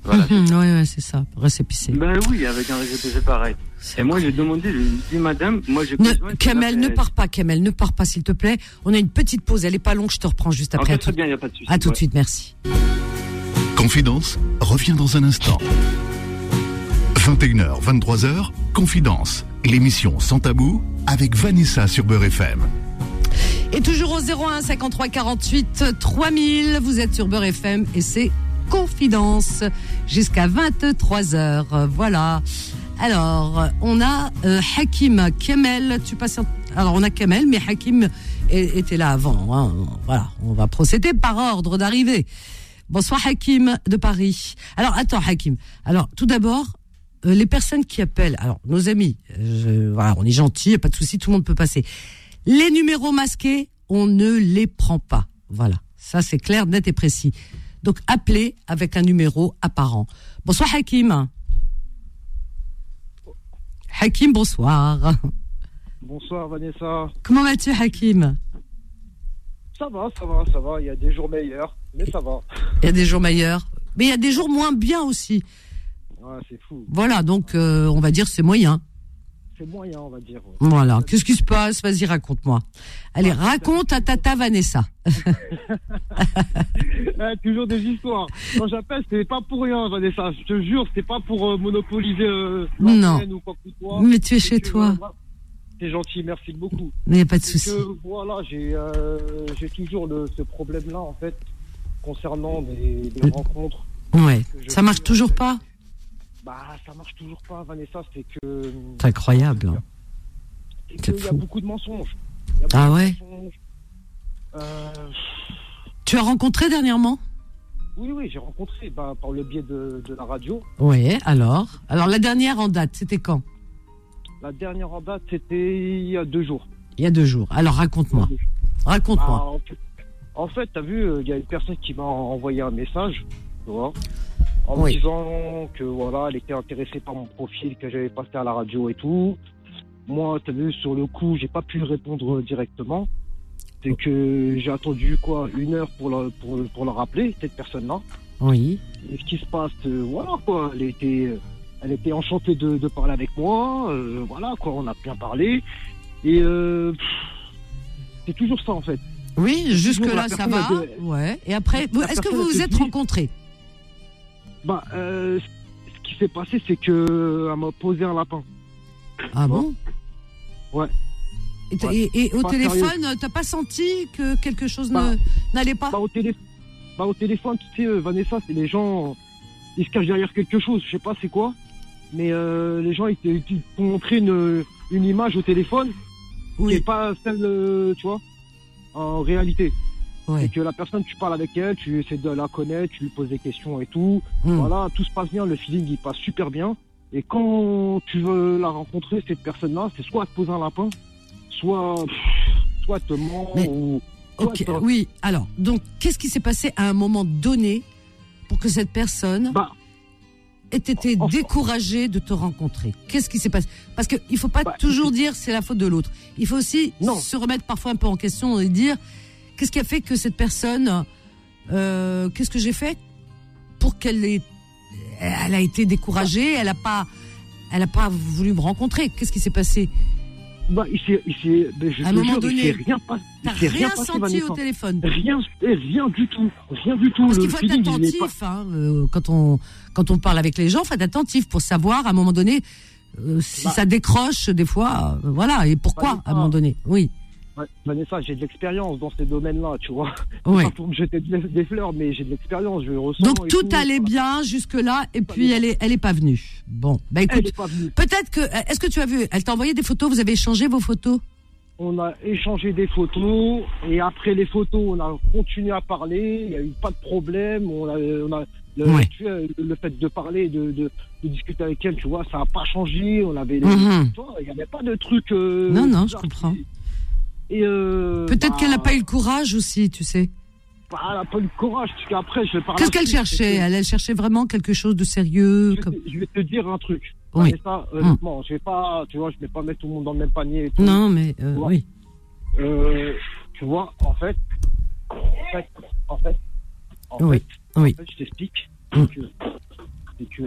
Voilà. Oui, c'est ça, récépissé. Ben oui, avec un récépissé pareil. Et moi, j'ai demandé, j'ai dit, madame, moi, j'ai besoin... Kamel, ne pars pas, s'il te plaît. On a une petite pause, elle est pas longue, je te reprends juste après. Très bien, il n'y a pas de souci. À tout de suite, merci. Confidence revient dans un instant. 21h, 23h, Confidence, l'émission Sans Tabou avec Vanessa sur Beurre FM. Et toujours au 01 53 48 3000, vous êtes sur Beurre FM et c'est Confidence jusqu'à 23h. Voilà. Alors, on a Hakim, Kamel, alors on a Kamel, mais Hakim était là avant. Hein. Voilà, on va procéder par ordre d'arrivée. Bonsoir Hakim de Paris. Alors, attends Hakim. Alors, tout d'abord, les personnes qui appellent, alors nos amis, voilà, on est gentils, pas de souci, tout le monde peut passer. Les numéros masqués, on ne les prend pas. Voilà, ça c'est clair, net et précis. Donc appelez avec un numéro apparent. Bonsoir Hakim. Hakim, bonsoir. Bonsoir Vanessa. Comment vas-tu Hakim? Ça va. Il y a des jours meilleurs, mais ça va. Il y a des jours meilleurs, mais il y a des jours moins bien aussi. Ouais, c'est fou. Voilà, donc on va dire c'est moyen. C'est moyen, on va dire. Voilà, qu'est-ce qui se passe? Vas-y, raconte-moi. Allez, raconte à tata Vanessa. Toujours des histoires. Quand j'appelle, c'est pas pour rien, Vanessa. Je te jure, c'est pas pour monopoliser l'antenne ou quoi que ce soit. Mais tu es chez toi. C'est gentil, merci beaucoup. Mais il n'y a pas de souci. Voilà, j'ai toujours ce problème-là, en fait, concernant des rencontres. Ouais, ça marche toujours pas? Bah, ça marche toujours pas, Vanessa, c'est que... C'est incroyable. C'est qu'il y a beaucoup de mensonges. Ah ouais? Tu as rencontré dernièrement? Oui, j'ai rencontré par le biais de la radio. Oui, alors la dernière en date, c'était quand? La dernière en date, c'était il y a 2 jours. Il y a 2 jours. Alors raconte-moi. Raconte-moi. En fait, t'as vu, il y a une personne qui m'a envoyé un message, tu vois, en me disant que voilà, elle était intéressée par mon profil que j'avais passé à la radio et tout. Moi, t'as vu, sur le coup, j'ai pas pu répondre directement. C'est que j'ai attendu 1 heure pour le rappeler, cette personne-là. Oui. Et ce qui se passe, voilà quoi, elle était enchantée de parler avec moi, voilà quoi, on a bien parlé. Et c'est toujours ça en fait. Oui, jusque-là ça va. Ouais. Et après, est-ce que vous vous êtes rencontrés? Ce qui s'est passé, c'est que elle m'a posé un lapin. Ah bon? Ouais. Et au téléphone, t'as pas senti que quelque chose n'allait pas? Au téléphone, tu sais, Vanessa, c'est les gens, ils se cachent derrière quelque chose, je sais pas c'est quoi, mais les gens, ils te font montrer une image au téléphone qui n'est pas celle, tu vois, en réalité. Ouais. Et que la personne, tu parles avec elle, tu essaies de la connaître, tu lui poses des questions et tout. Voilà, tout se passe bien, le feeling, il passe super bien. Et quand tu veux la rencontrer, cette personne-là, c'est soit elle te pose un lapin, soit elle te ment ou... Ok, oui. Alors, donc, qu'est-ce qui s'est passé à un moment donné pour que cette personne ait été découragée de te rencontrer? Qu'est-ce qui s'est passé? Parce qu'il ne faut pas toujours dire c'est la faute de l'autre. Il faut aussi se remettre parfois un peu en question et dire qu'est-ce qui a fait que cette personne... qu'est-ce que j'ai fait pour qu'elle a été découragée, elle a pas voulu me rencontrer? Qu'est-ce qui s'est passé? À un moment donné, t'as rien senti au téléphone? Rien du tout. Parce qu'il faut être attentif, quand on parle avec les gens, faut être attentif pour savoir à un moment donné si ça décroche des fois, voilà, et pourquoi à un moment donné. Oui. Ouais, Vanessa, j'ai de l'expérience dans ces domaines-là, tu vois. Ouais. Pas pour me jeter des fleurs, mais j'ai de l'expérience, je ressens. Donc tout allait bien jusque-là, et puis elle est pas venue. Bon, écoute, peut-être que, est-ce que tu as vu, elle t'a envoyé des photos, vous avez échangé vos photos? On a échangé des photos, et après les photos, on a continué à parler, il n'y a eu pas de problème, le fait de parler, de discuter avec elle, tu vois, ça n'a pas changé, on avait il n'y avait pas de truc... non, je comprends. Peut-être qu'elle n'a pas eu le courage aussi, tu sais. Elle n'a pas eu le courage, parce qu'après, je vais parler. Qu'est-ce qu'elle cherchait? Elle cherchait vraiment quelque chose de sérieux. Je vais te dire un truc. Oui. Ça, honnêtement, je vais pas, tu vois, je vais pas mettre tout le monde dans le même panier et tout. Non, mais oui. Tu vois, en fait, je t'explique. c'est que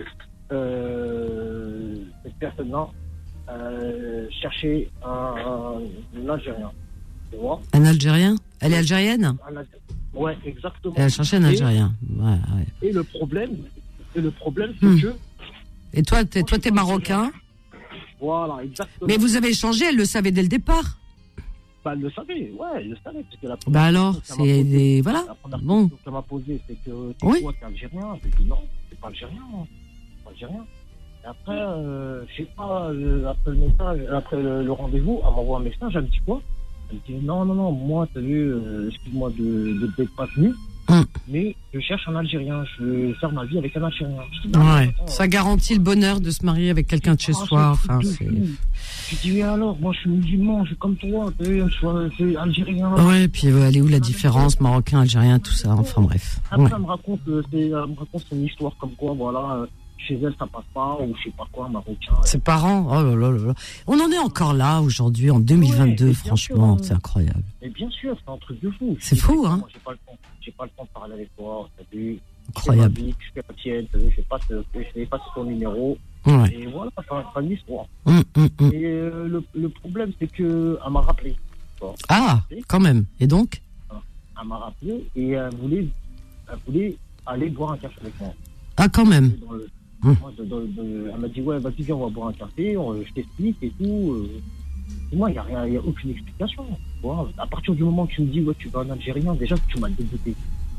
cette personne-là cherchait un Algérien. Tu vois ? Un Algérien ? Elle est algérienne ? Ouais, exactement. Elle a cherché un Algérien. Ouais. Et le problème, c'est que... Et toi, t'es marocain ? Voilà, exactement. Mais vous avez échangé, elle le savait dès le départ ? Bah, elle le savait, parce que la bah alors, c'est des... Voilà, bon. La première question qu'elle m'a posée, c'est que t'es quoi, t'es algérien ? J'ai dit non, c'est pas algérien. Et après, je sais pas, après le message, après le rendez-vous, elle m'envoie un message, elle me dit quoi ? Elle me dit non, moi, t'as vu, excuse-moi de t'être pas venu, mais je cherche un Algérien, je veux faire ma vie avec un Algérien. Ouais, ça garantit le bonheur de se marier avec quelqu'un de chez soi, enfin, c'est... Je dis, mais alors, moi je suis musulman, je suis comme toi, je suis algérien. Ouais, puis elle est où la différence, marocain, algérien, tout ça, enfin bref. Après, elle me raconte son histoire comme quoi, voilà, chez elle ça passe pas, ou je sais pas quoi, marocain. Ses parents, oh là là là. On en est encore là aujourd'hui, en 2022, franchement, c'est incroyable. Mais bien sûr, c'est un truc de fou. C'est fou, hein. Moi, j'ai pas le temps de parler avec toi, t'as vu. Incroyable. Je fais la tienne, t'as vu, je sais pas ton numéro. Ouais. Et voilà, c'est une histoire. Et le problème, c'est que elle m'a rappelé. Ah, quand même. Et donc ? Elle m'a rappelé et elle voulait aller boire un café avec moi. Ah, quand même. Elle m'a dit, ouais, vas-y, viens, on va boire un café, je t'explique et tout. Et moi, il n'y a aucune explication. Voilà. À partir du moment que tu me dis, ouais, tu vas en Algérien, déjà, tu m'as dégoûté.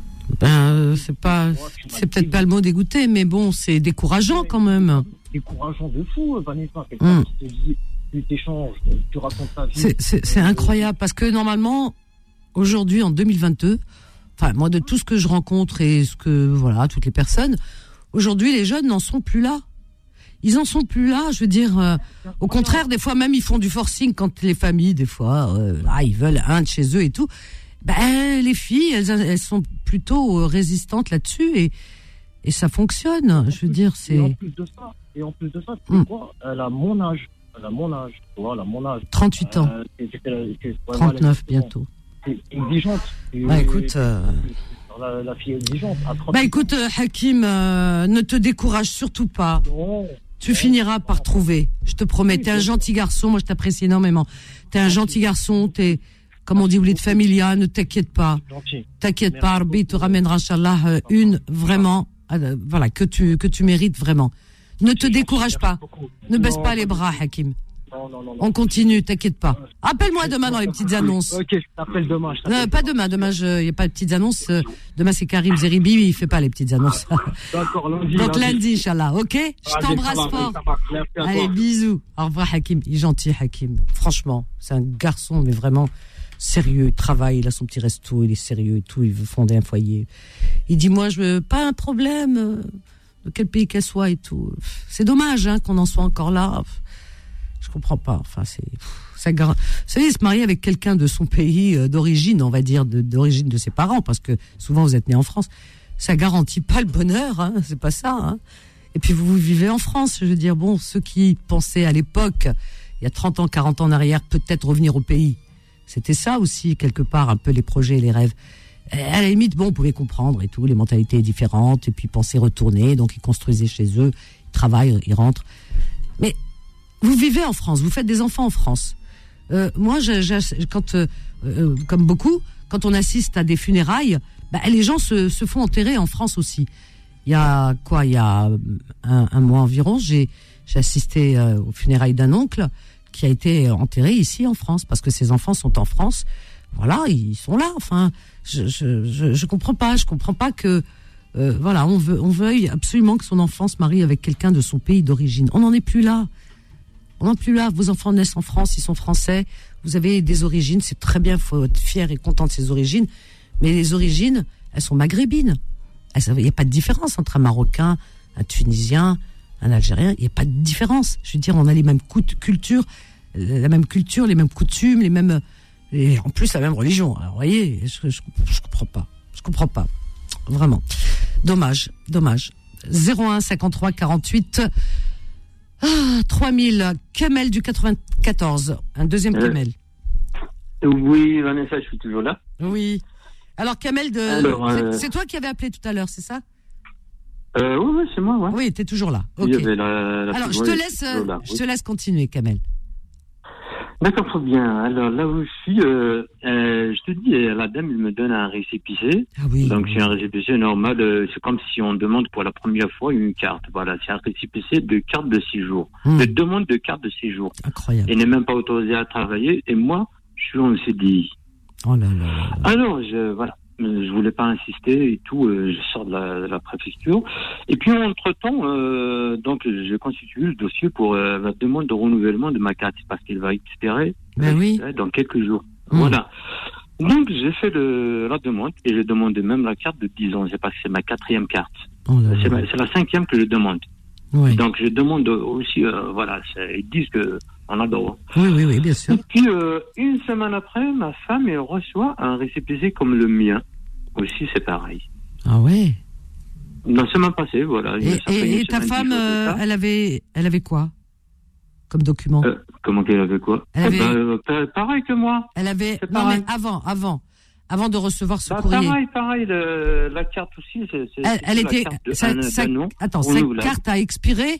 C'est peut-être pas le mot dégoûté, mais bon, c'est décourageant quand même. Décourageant de fou, Vanessa. Quelqu'un qui te dit, tu t'échanges, tu racontes ta vie. C'est incroyable parce que normalement, aujourd'hui, en 2022, enfin, moi, de tout ce que je rencontre et toutes les personnes, aujourd'hui, les jeunes n'en sont plus là. Ils en sont plus là, je veux dire. Au contraire, des fois même, ils font du forcing quand les familles, des fois, ils veulent un de chez eux et tout. Ben, les filles, elles sont plutôt résistantes là-dessus et ça fonctionne. Je veux dire, c'est. Et en plus de ça, tu sais quoi ? Elle a mon âge. Tu vois, elle a mon âge. 38 ans. 39 bientôt. C'est exigeante. Bah écoute. La fille est exigeante. Bah écoute, Hakim, ne te décourage surtout pas. Non. Tu finiras par trouver. Je te promets. T'es un gentil garçon. Moi, je t'apprécie énormément. T'es un gentil garçon. T'es, comme on dit, de familia. Ne t'inquiète pas. T'inquiète pas. Arbi te ramènera, Inch'Allah, une vraiment, voilà, que tu mérites vraiment. Ne te décourage pas. Ne baisse pas les bras, Hakim. Non. On continue, t'inquiète pas. Appelle-moi demain dans les petites annonces. Ok, je t'appelle demain. Pas demain. Demain, il n'y a pas de petites annonces. Demain, c'est Karim Zeribi, il fait pas les petites annonces. D'accord, lundi. Donc lundi, Inch'Allah, ok ? Je t'embrasse fort. Allez, bisous. Au revoir, Hakim. Il est gentil, Hakim. Franchement, c'est un garçon, mais vraiment sérieux. Il travaille, il a son petit resto, il est sérieux et tout. Il veut fonder un foyer. Il dit, moi, je veux pas un problème de quel pays qu'elle soit et tout. C'est dommage qu'on en soit encore là. Je comprends pas. Enfin, vous savez, se marier avec quelqu'un de son pays d'origine, on va dire d'origine de ses parents, parce que souvent vous êtes né en France, ça garantit pas le bonheur. C'est pas ça. Et puis vous vivez en France. Je veux dire, bon, ceux qui pensaient à l'époque, il y a 30 ans, 40 ans en arrière, peut-être revenir au pays. C'était ça aussi quelque part un peu les projets, et les rêves. Et à la limite, bon, vous pouvez comprendre et tout, les mentalités différentes, et puis penser retourner. Donc ils construisaient chez eux, ils travaillent, ils rentrent. Mais vous vivez en France, vous faites des enfants en France. Moi, comme beaucoup, quand on assiste à des funérailles, les gens se font enterrer en France aussi. Il y a un mois environ, j'ai assisté aux funérailles d'un oncle qui a été enterré ici en France parce que ses enfants sont en France. Voilà, ils sont là. Enfin, je comprends pas. Je comprends pas que on veuille absolument que son enfant se marie avec quelqu'un de son pays d'origine. On n'en est plus là. Vos enfants naissent en France, ils sont français, vous avez des origines, c'est très bien, il faut être fier et content de ses origines, mais les origines, elles sont maghrébines. Il n'y a pas de différence entre un Marocain, un Tunisien, un Algérien, il n'y a pas de différence. Je veux dire, on a les mêmes cultures, les mêmes coutumes, et en plus la même religion. Alors, vous voyez, je comprends pas. Vraiment. Dommage. 01 53 48 3000, Kamel du 94, un deuxième Kamel. Oui, Vanessa, je suis toujours là. Oui. Alors, Kamel, c'est toi qui avais appelé tout à l'heure, c'est ça ? Oui, Ouais, c'est moi, ouais. Oui, t'es toujours là. Ok. Alors, je te laisse continuer, Kamel. D'accord, très bien. Alors là où je suis, je te dis, la dame, elle me donne un récépissé. Ah oui. Donc c'est un récépissé normal. C'est comme si on demande pour la première fois une carte. Voilà, c'est un récépissé de carte de séjour. De demande de carte de séjour. Incroyable. Elle n'est même pas autorisée à travailler. Et moi, je suis en CDI. Oh là là. Alors, voilà. Je voulais pas insister et tout. Je sors de la préfecture. Et puis entre-temps, donc j'ai constitué le dossier pour la demande de renouvellement de ma carte parce qu'il va expirer dans quelques jours. Voilà. Donc j'ai fait la demande et j'ai demandé même la carte de 10 ans. C'est parce que c'est ma 4e carte. C'est la 5e que je demande. Oui. Donc je demande aussi, voilà, ils disent que on a droit. Oui, bien sûr. Et puis une semaine après, ma femme elle reçoit un récépissé comme le mien. Aussi, c'est pareil. Ah ouais. La semaine passée, voilà. Et ta femme, elle avait quoi comme document? Comment qu'elle avait quoi? Pareil que moi. Elle avait. Non mais avant de recevoir ce courrier. Pareil. La carte aussi, elle était. Attends, cette carte a expiré?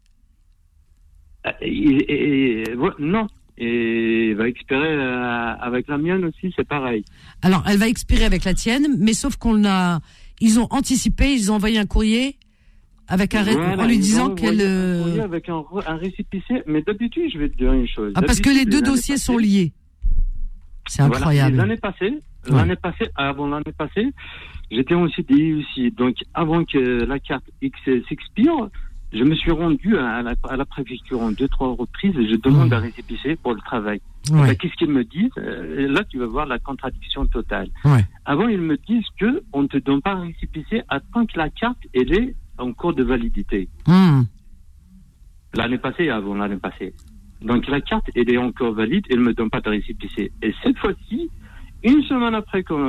Non. Et elle va expirer avec la mienne aussi, c'est pareil. Alors, elle va expirer avec la tienne, mais sauf ils ont anticipé, ils ont envoyé un courrier avec en lui disant qu'elle. Un courrier avec un récépissé, mais d'habitude, je vais te dire une chose. Parce que les deux dossiers sont liés. C'est incroyable. L'année passée, j'étais en CDI aussi. Donc, avant que la carte X s'expire, je me suis rendu à la préfecture en 2-3 reprises et je demande un récépissé pour le travail. Ouais. Ben, qu'est-ce qu'ils me disent? Là, tu vas voir la contradiction totale. Ouais. Avant, ils me disent que on ne te donne pas un récépissé tant que la carte elle est en cours de validité. L'année passée et avant l'année passée. Donc la carte elle est encore valide et elle me donne pas de récépissé. Et cette fois-ci, une semaine après qu'on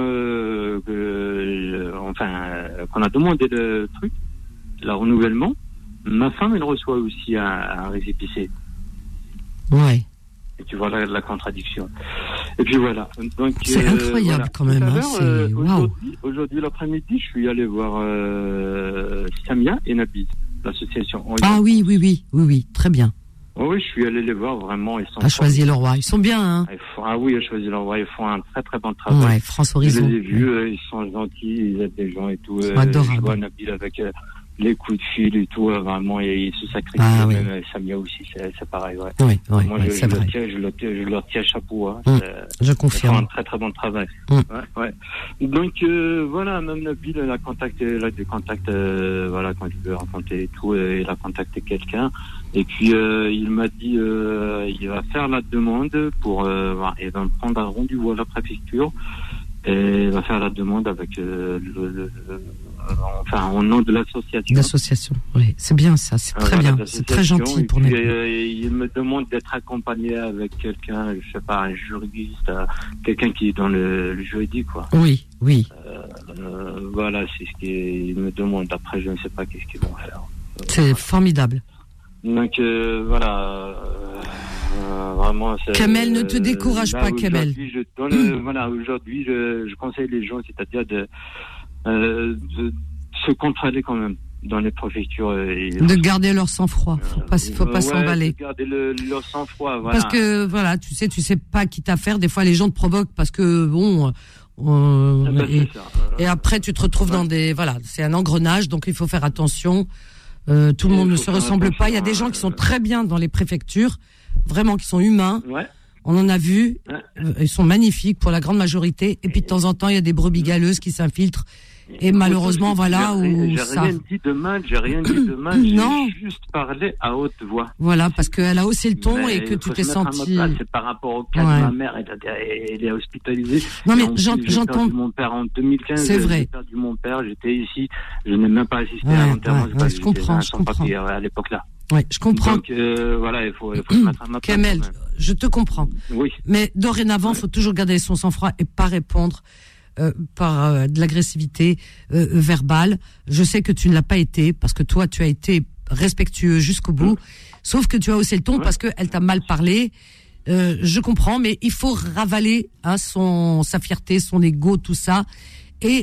a demandé le truc, le renouvellement, ma femme, elle reçoit aussi un récépissé. Ouais. Et tu vois la contradiction. Et puis voilà. Donc, c'est incroyable quand même. Aujourd'hui, l'après-midi, je suis allé voir Samia et Nabil, l'association. Ah oui. Très bien. Oui, je suis allé les voir vraiment. Ils sont. T'as choisi le roi. Ils sont bien, hein. Oui, j'ai choisi le roi. Ils font un très très bon travail. Ouais, France Horizon. Je les ai vus, ils sont gentils, ils aident des gens et tout. Adorable. Je vois Nabil avec les coups de fil et tout, vraiment, et il se sacrifie. Même Samia aussi, c'est pareil, ouais. Oui, moi, je leur tiens chapeau, hein. Je confirme. Ils font un très très bon travail. Ouais. Donc, voilà, même Nabil, elle a des contacts, voilà, quand je lui ai raconté et tout, il a contacté quelqu'un. Et puis, il m'a dit, il va faire la demande pour, il va me prendre un rendez-vous à la préfecture, et il va faire la demande avec, au nom de l'association. L'association, oui, c'est bien ça, c'est très bien, c'est très gentil pour nous. Il me demande d'être accompagné avec quelqu'un, je sais pas, un juriste, quelqu'un qui est dans le juridique, quoi. Oui. Voilà, c'est ce qu'il me demande. Après, je ne sais pas qu'est-ce qu'ils vont faire. C'est formidable. Donc, voilà. Vraiment, Kamel, ne te décourage pas, Kamel. Aujourd'hui, je conseille les gens, c'est-à-dire de se contrôler quand même dans les préfectures. De garder leur sang-froid. Faut pas s'emballer. De garder leur sang-froid, voilà. Parce que, voilà, tu sais pas quitte à faire. Des fois, les gens te provoquent parce que, et après, tu te retrouves dans c'est un engrenage, donc il faut faire attention. Tout le monde ne se ressemble pas. Il y a des gens qui sont très bien dans les préfectures, vraiment qui sont humains. Ouais. On en a vu. Ils sont magnifiques pour la grande majorité. Et puis de temps en temps, il y a des brebis galeuses qui s'infiltrent. Et malheureusement, voilà où ça. J'ai rien dit de mal. Non. J'ai juste parlé à haute voix. Voilà, parce qu'elle a haussé le ton et que tu t'es senti. C'est par rapport au cas de ma mère. Elle est hospitalisée. Non mais j'entends. J'ai perdu mon père en 2015. C'est vrai. J'ai perdu mon père. J'étais ici. Je n'ai même pas assisté à l'enterrement. Je comprends. À l'époque-là. Ouais, je comprends. Donc voilà, il faut se mettre à ma place. Kamel, je te comprends. Oui. Mais dorénavant, faut toujours garder son sang-froid et pas répondre par de l'agressivité verbale. Je sais que tu ne l'as pas été parce que toi, tu as été respectueux jusqu'au bout. Sauf que tu as haussé le ton parce que elle t'a mal parlé. Je comprends, mais il faut ravaler sa fierté, son ego, tout ça, et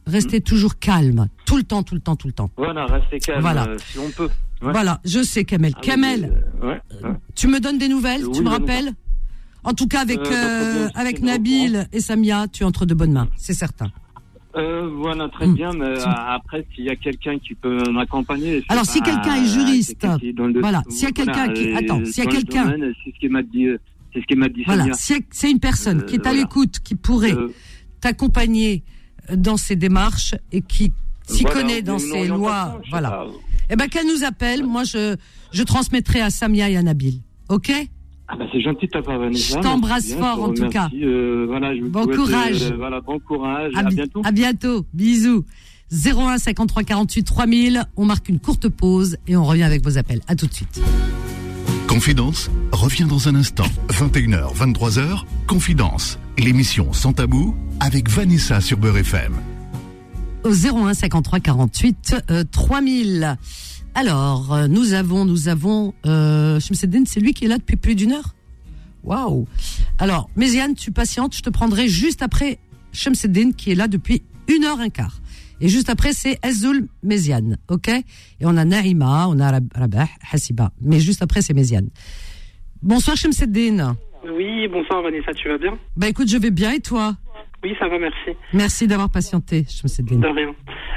Restez toujours calme, tout le temps. Voilà, restez calme, si on peut. Ouais. Voilà, je sais, Kamel. Kamel, tu me donnes des nouvelles, tu me rappelles ? En tout cas, avec Nabil et Samia, tu entres de bonnes mains, c'est certain. Voilà, très bien, mais après, s'il y a quelqu'un qui peut m'accompagner... Alors, si quelqu'un est juriste, voilà, s'il y a quelqu'un qui... Attends, s'il y a quelqu'un... C'est ce qu'il m'a dit, voilà, Samia. si c'est une personne qui est à l'écoute, qui pourrait t'accompagner dans ses démarches et qui s'y connaît dans ses lois, voilà. Eh ben, qu'elle nous appelle, moi, je transmettrai à Samia et à Nabil, ok ? Ah bah c'est gentil de ta part, Vanessa. Je t'embrasse fort en tout cas. Voilà, je vous bon souhaite, courage. Bon courage. À bientôt. À bientôt. Bisous. 01 53 48 3000. On marque une courte pause et on revient avec vos appels. À tout de suite. Confidence revient dans un instant. 21h, 23h. Confidence. L'émission Sans Tabou avec Vanessa sur Beurre FM. Au 01 53 48 3000. Alors, nous avons, Chemseddine, c'est lui qui est là depuis plus d'une heure. Waouh. Alors, Méziane, tu patientes, je te prendrai juste après Chemseddine qui est là depuis 1h15. Et juste après, c'est Azul Méziane, ok ? Et on a Naïma, on a Rabah, Hassiba. Mais juste après, c'est Méziane. Bonsoir Chemseddine. Oui, bonsoir Vanessa, tu vas bien ? Bah écoute, je vais bien et toi ? Oui, ça va, merci. Merci d'avoir patienté, Chemseddine. De rien.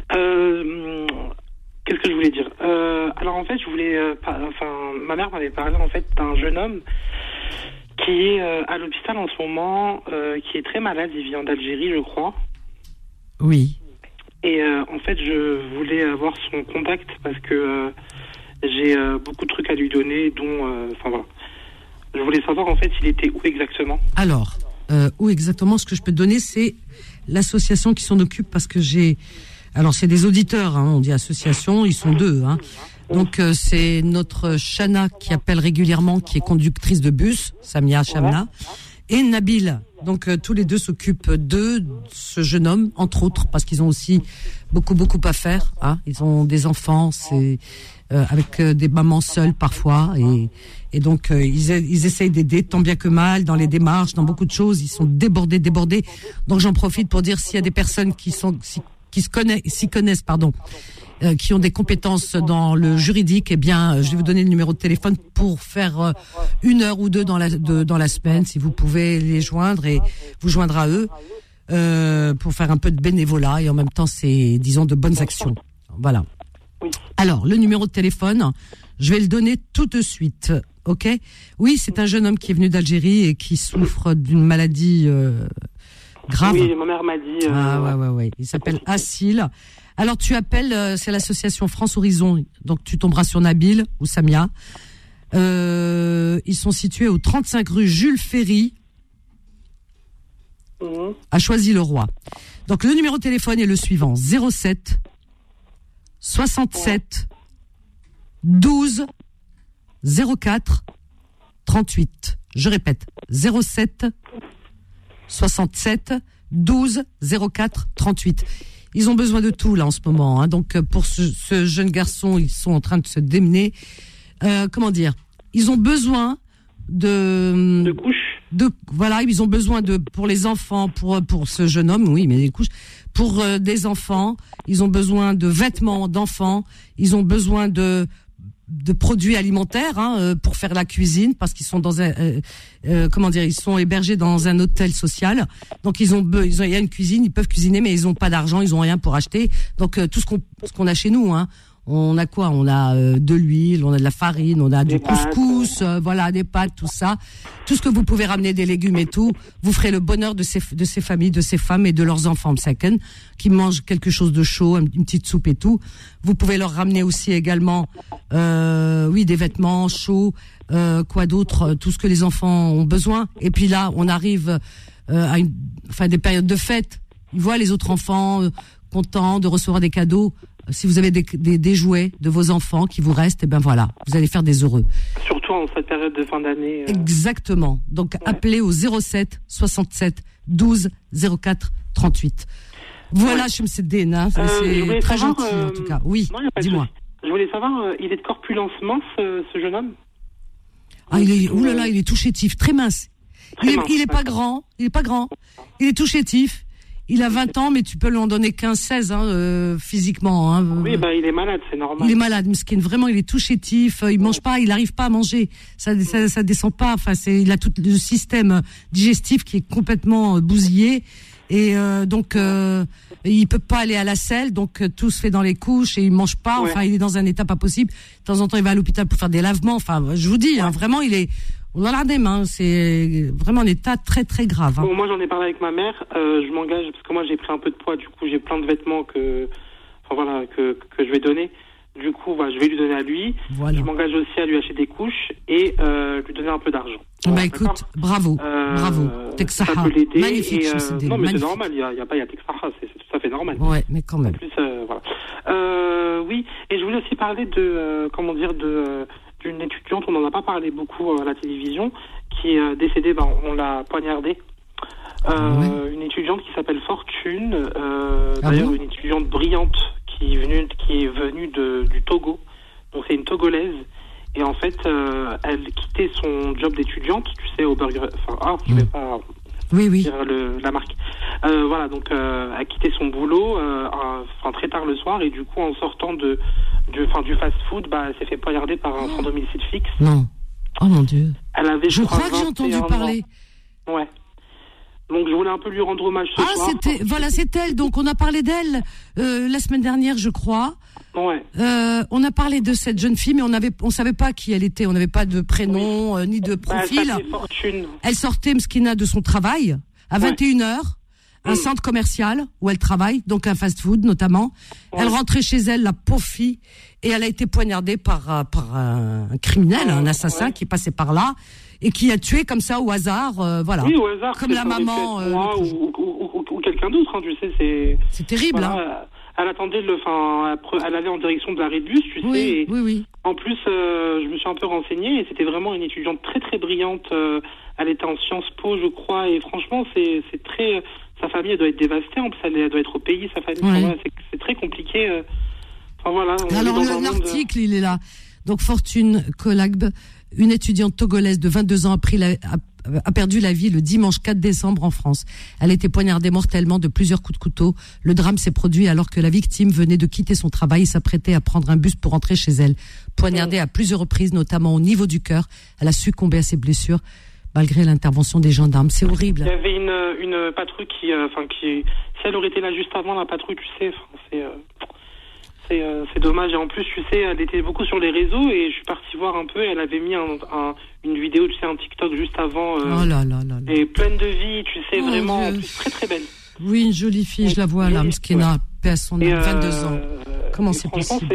Qu'est-ce que je voulais dire ? Alors en fait, je voulais, ma mère m'avait parlé en fait d'un jeune homme qui est à l'hôpital en ce moment, qui est très malade. Il vient d'Algérie, je crois. Oui. Et en fait, je voulais avoir son contact parce que j'ai beaucoup de trucs à lui donner, dont, voilà. Je voulais savoir en fait s'il était où exactement. Alors, où exactement ? Ce que je peux te donner, c'est l'association qui s'en occupe parce que j'ai. Alors, c'est des auditeurs, hein, on dit association, ils sont deux. Hein. Donc, c'est notre Chana qui appelle régulièrement, qui est conductrice de bus, Samia Chamna, et Nabil. Donc, tous les deux s'occupent de ce jeune homme, entre autres, parce qu'ils ont aussi beaucoup à faire. Hein. Ils ont des enfants, c'est avec des mamans seules parfois, et donc ils essayent d'aider tant bien que mal dans les démarches, dans beaucoup de choses. Ils sont débordés. Donc, j'en profite pour dire s'il y a des personnes qui s'y connaissent, qui ont des compétences dans le juridique, eh bien, je vais vous donner le numéro de téléphone pour faire 1 heure ou 2 dans la semaine, si vous pouvez les joindre et vous joindre à eux, pour faire un peu de bénévolat et en même temps, c'est, disons, de bonnes actions. Voilà. Alors, le numéro de téléphone, je vais le donner tout de suite. Ok ? Oui, c'est un jeune homme qui est venu d'Algérie et qui souffre d'une maladie, grave. Oui, ma mère m'a dit. Ouais. Il s'appelle Assil. Alors tu appelles, c'est l'association France Horizon. Donc tu tomberas sur Nabil ou Samia. Ils sont situés au 35 rue Jules Ferry, à Choisy-le-Roi. Donc le numéro de téléphone est le suivant: 07 67 12 04 38. Je répète, 07 67 12 04 38. Ils ont besoin de tout là en ce moment. Hein. Donc pour ce jeune garçon, ils sont en train de se démener. Comment dire ? Ils ont besoin de couches. Voilà, ils ont besoin pour les enfants, pour ce jeune homme, oui, mais des couches. Pour des enfants, ils ont besoin de vêtements d'enfants. Ils ont besoin de produits alimentaires, hein, pour faire la cuisine, parce qu'ils sont dans ils sont hébergés dans un hôtel social. Donc il y a une cuisine, ils peuvent cuisiner, mais ils ont pas d'argent, ils ont rien pour acheter. Donc tout ce qu'on a chez nous, hein. On a quoi ? On a de l'huile, on a de la farine, on a du couscous, voilà, des pâtes, tout ça. Tout ce que vous pouvez ramener, des légumes et tout, vous ferez le bonheur de ces familles, de ces femmes et de leurs enfants, qui mangent quelque chose de chaud, une petite soupe et tout. Vous pouvez leur ramener aussi également, des vêtements chauds, quoi d'autre, tout ce que les enfants ont besoin. Et puis là, on arrive à des périodes de fête. Ils voient les autres enfants contents de recevoir des cadeaux. Si vous avez des jouets de vos enfants qui vous restent, et ben voilà, vous allez faire des heureux. Surtout en cette période de fin d'année. Exactement. Donc appelez au 07 67 12 04 38. Voilà, Chemseddine, hein, c'est très gentil en tout cas. Oui, dis-moi. Je voulais savoir, il est de corpulence mince, ce jeune homme. Ah, il est tout chétif, très mince. Il est pas grand, il est tout chétif. Il a 20 ans, mais tu peux lui en donner 15-16 physiquement. Hein. Oui, il est malade, c'est normal. Il est malade, Meskin. Vraiment, il est tout chétif. Il mange pas, il n'arrive pas à manger. Ça descend pas. Enfin, il a tout le système digestif qui est complètement bousillé. Et donc, il peut pas aller à la selle. Donc, tout se fait dans les couches et il mange pas. Enfin, il est dans un état pas possible. De temps en temps, il va à l'hôpital pour faire des lavements. Enfin, je vous dis, vraiment, il est... c'est vraiment un état très très grave. Hein. Bon, moi j'en ai parlé avec ma mère, je m'engage parce que moi j'ai pris un peu de poids, du coup j'ai plein de vêtements que je vais donner. Du coup, je vais lui donner à lui. Voilà. Je m'engage aussi à lui acheter des couches et lui donner un peu d'argent. Écoute, bravo. Ça peut l'aider. Magnifique. Non, mais c'est normal. Il y a Texaha, c'est tout à fait normal. Ouais, mais quand même. En plus, oui, et je voulais aussi parler d'une étudiante, on n'en a pas parlé beaucoup à la télévision, qui est décédée, on l'a poignardée. Une étudiante qui s'appelle Fortune, d'ailleurs une étudiante brillante qui est venue du Togo. Donc c'est une Togolaise. Et en fait, elle quittait son job d'étudiante, tu sais, au burger... je vais pas... dire la marque. Donc elle quittait son boulot très tard le soir et du coup en sortant du fast-food, elle s'est fait poignarder par un sans domicile fixe. Non. Oh mon Dieu. Elle avait, je crois que j'ai entendu parler. Ouais. Donc je voulais un peu lui rendre hommage ce soir. C'est elle. Donc on a parlé d'elle la semaine dernière, je crois. Ouais. On a parlé de cette jeune fille, mais on savait pas qui elle était. On n'avait pas de prénom ni de profil. Elle sortait Mskina de son travail à 21h, un centre commercial où elle travaille, donc un fast-food notamment. Ouais. Elle rentrait chez elle, la pauvre fille, et elle a été poignardée par un criminel, un assassin qui est passé par là et qui a tué comme ça au hasard, voilà. Oui, au hasard. Comme la maman. Ou quelqu'un d'autre, hein, tu sais, c'est terrible, voilà, hein. Elle attendait elle allait en direction de l'arrêt de bus, tu sais. Oui. En plus, je me suis un peu renseignée et c'était vraiment une étudiante très très brillante. Elle était en Sciences Po, je crois, et franchement, c'est très. Sa famille, elle doit être dévastée. En plus, elle doit être au pays, sa famille. Oui. Voilà, c'est très compliqué. Alors, l'article, il est là. Donc, Fortune Kolagb, une étudiante togolaise de 22 ans, a perdu la vie le dimanche 4 décembre en France. Elle a été poignardée mortellement de plusieurs coups de couteau. Le drame s'est produit alors que la victime venait de quitter son travail et s'apprêtait à prendre un bus pour rentrer chez elle. Poignardée à plusieurs reprises, notamment au niveau du cœur, elle a succombé à ses blessures malgré l'intervention des gendarmes. C'est horrible. Il y avait une patrouille qui, si elle aurait été là juste avant la patrouille, tu sais, c'est dommage. Et en plus, tu sais, elle était beaucoup sur les réseaux et je suis parti voir un peu. Elle avait mis une vidéo, tu sais, un TikTok juste avant. Oh là là. Et pleine de vie, tu sais, vraiment, en plus, très très belle. Oui, une jolie fille, je la vois là, Mskina, paix à son âme, 22 ans. Comment c'est possible?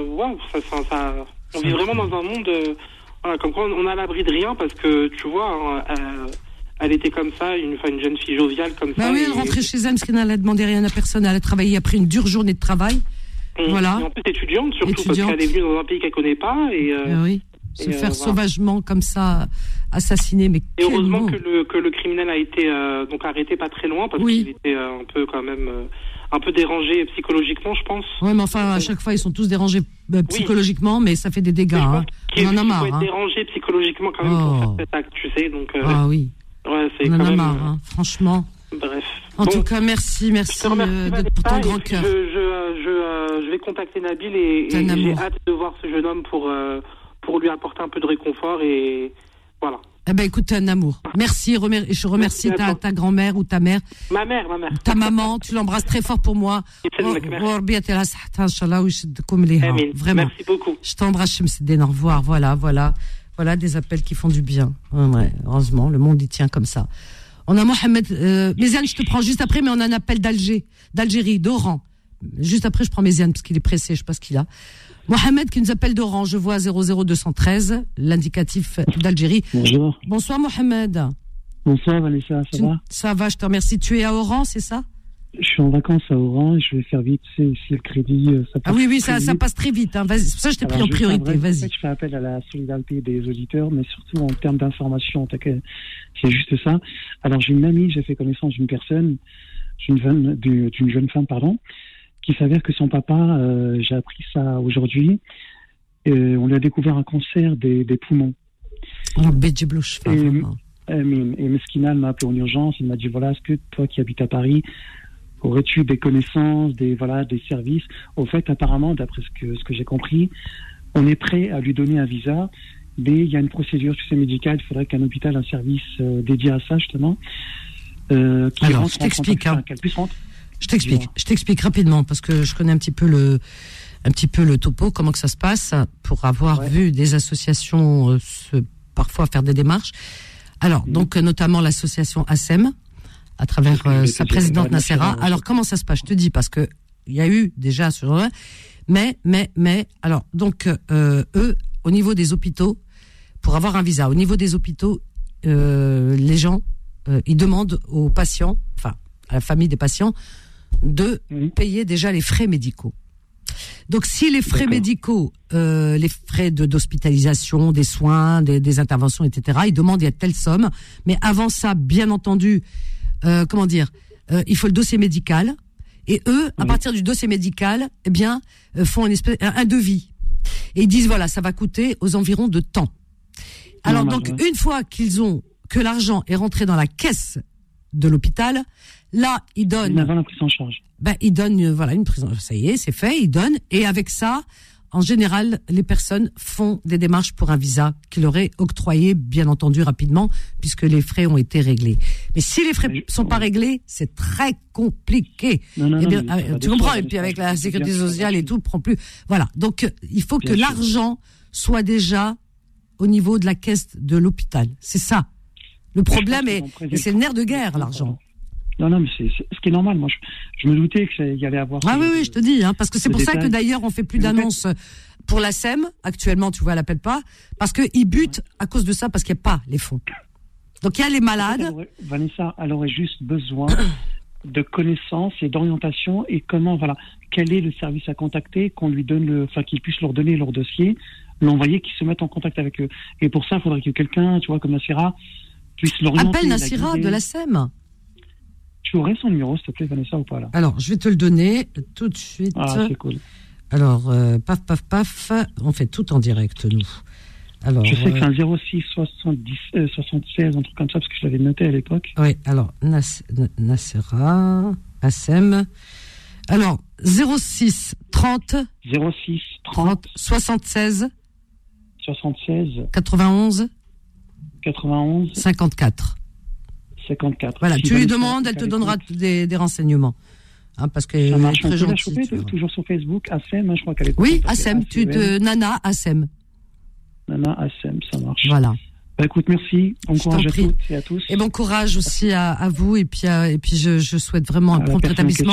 On vit vraiment dans un monde, comme quoi on a à l'abri de rien parce que, tu vois, elle était comme ça, une jeune fille joviale comme ça. Oui, elle rentrait chez elle, Mskina, elle a demandé rien à personne, elle a travaillé après une dure journée de travail. Voilà. Et en plus étudiante, surtout parce qu'elle est venue dans un pays qu'elle connaît pas. Se faire sauvagement comme ça assassiner, mais et heureusement que le criminel a été arrêté pas très loin parce qu'il était un peu quand même un peu dérangé psychologiquement, je pense. Ouais, mais enfin à chaque fois ils sont tous dérangés psychologiquement, mais ça fait des dégâts. On en a marre. Il faut être dérangé psychologiquement quand même pour faire cet acte, tu sais. Donc oui. Ouais, c'est on quand en a même, marre, franchement. Bref. En tout cas, merci pour ton grand cœur. Je vais contacter Nabil et j'ai hâte de voir ce jeune homme pour lui apporter un peu de réconfort et voilà. Eh ben écoute, t'es un amour. Merci, je remercie ta grand-mère ou ta mère. Ma mère. Ta maman, tu l'embrasses très fort pour moi. Vraiment. Merci beaucoup. Je t'embrasse, Chemseddine, au revoir. Voilà des appels qui font du bien. Ouais, heureusement, le monde y tient comme ça. On a Mohamed, Méziane, je te prends juste après, mais on a un appel d'Algérie, d'Oran. Juste après, je prends Méziane, parce qu'il est pressé, je sais pas ce qu'il a. Mohamed qui nous appelle d'Oran, je vois 00213, l'indicatif d'Algérie. Bonjour. Bonsoir Mohamed. Bonsoir Vanessa, ça va? Ça va, je te remercie. Tu es à Oran, c'est ça? Je suis en vacances à Oran et je vais faire vite, si le crédit, ça passe. Ah oui, ça passe très vite, hein. Vas-y, c'est pour ça que je t'ai pris en priorité, vas-y. En fait, je fais appel à la solidarité des auditeurs, mais surtout en termes d'information, c'est juste ça. Alors, j'ai une amie, j'ai fait connaissance d'une personne, d'une jeune femme, qui s'avère que son papa, j'ai appris ça aujourd'hui, on lui a découvert un cancer des poumons. Et Meskina m'a appelé en urgence, il m'a dit voilà, est-ce que toi qui habites à Paris, Aurais-tu des connaissances, des services? Au fait, apparemment, d'après ce que j'ai compris, on est prêt à lui donner un visa, mais il y a une procédure, médicale. Il faudrait qu'un hôpital, un service dédié à ça, justement. Alors, je t'explique. Je t'explique rapidement, parce que je connais un petit peu le topo, comment que ça se passe, pour avoir vu des associations parfois faire des démarches. Alors, donc, notamment l'association ASEM, à travers sa présidente Nassera. Alors, comment ça se passe? Je te dis, parce que il y a eu déjà ce genre-là. Mais, alors, donc, eux, au niveau des hôpitaux, pour avoir un visa, au niveau des hôpitaux, les gens, ils demandent aux patients, enfin, à la famille des patients, de payer déjà les frais médicaux. Donc, si les frais médicaux, les frais d'hospitalisation, des soins, des interventions, etc., ils demandent, il y a telle somme. Mais avant ça, bien entendu, il faut le dossier médical. Et eux, à partir du dossier médical, eh bien, font un devis. Et ils disent, voilà, ça va coûter aux environs de temps. Alors, donc, une fois que l'argent est rentré dans la caisse de l'hôpital, là, ils donnent. Avant la prise en charge. Ils donnent, une prise en charge. Ça y est, c'est fait, ils donnent. Et avec ça, en général, les personnes font des démarches pour un visa qui leur est octroyé, bien entendu, rapidement, puisque les frais ont été réglés. Mais si les frais sont pas réglés, c'est très compliqué. Tu comprends? Et puis avec la sécurité sociale et tout, prend plus. Voilà. Donc, il faut que l'argent soit déjà au niveau de la caisse de l'hôpital. C'est ça. Le problème et c'est le nerf de guerre, l'argent. Non, mais c'est ce qui est normal. Moi, je me doutais qu'il y allait avoir. Ah oui, je te dis, parce que c'est pour ça que d'ailleurs on fait plus d'annonces pour la SEM. Actuellement, tu vois, elle appelle pas parce que ils butent à cause de ça, parce qu'il n'y a pas les fonds. Donc il y a les malades. Vanessa, elle aurait juste besoin de connaissances et d'orientation et quel est le service à contacter, qu'on lui donne qu'ils puissent leur donner leur dossier, l'envoyer, qu'ils se mettent en contact avec eux. Et pour ça, il faudrait que quelqu'un, tu vois, comme Nassera, puisse l'orienter. Appelle Nassera de la SEM. Tu aurais son numéro, s'il te plaît, Vanessa, ou pas là? Alors, je vais te le donner tout de suite. Ah, c'est cool. Alors, paf, on fait tout en direct, nous. Alors, je sais que c'est un 06 76, un truc comme ça, parce que je l'avais noté à l'époque. Oui, alors, Nassera, ASEM. Alors, 06 30 76 91 54. Voilà, tu lui demandes, elle te donnera des renseignements. Parce que elle est très gentille. Toujours sur Facebook, ASEM, je crois qu'elle est. Oui, ASEM, Nana ASEM. Nana ASEM, ça marche. Voilà. Écoute, merci. Bon courage à toutes et à tous. Et bon courage aussi à vous. Et puis je souhaite vraiment un prompt rétablissement.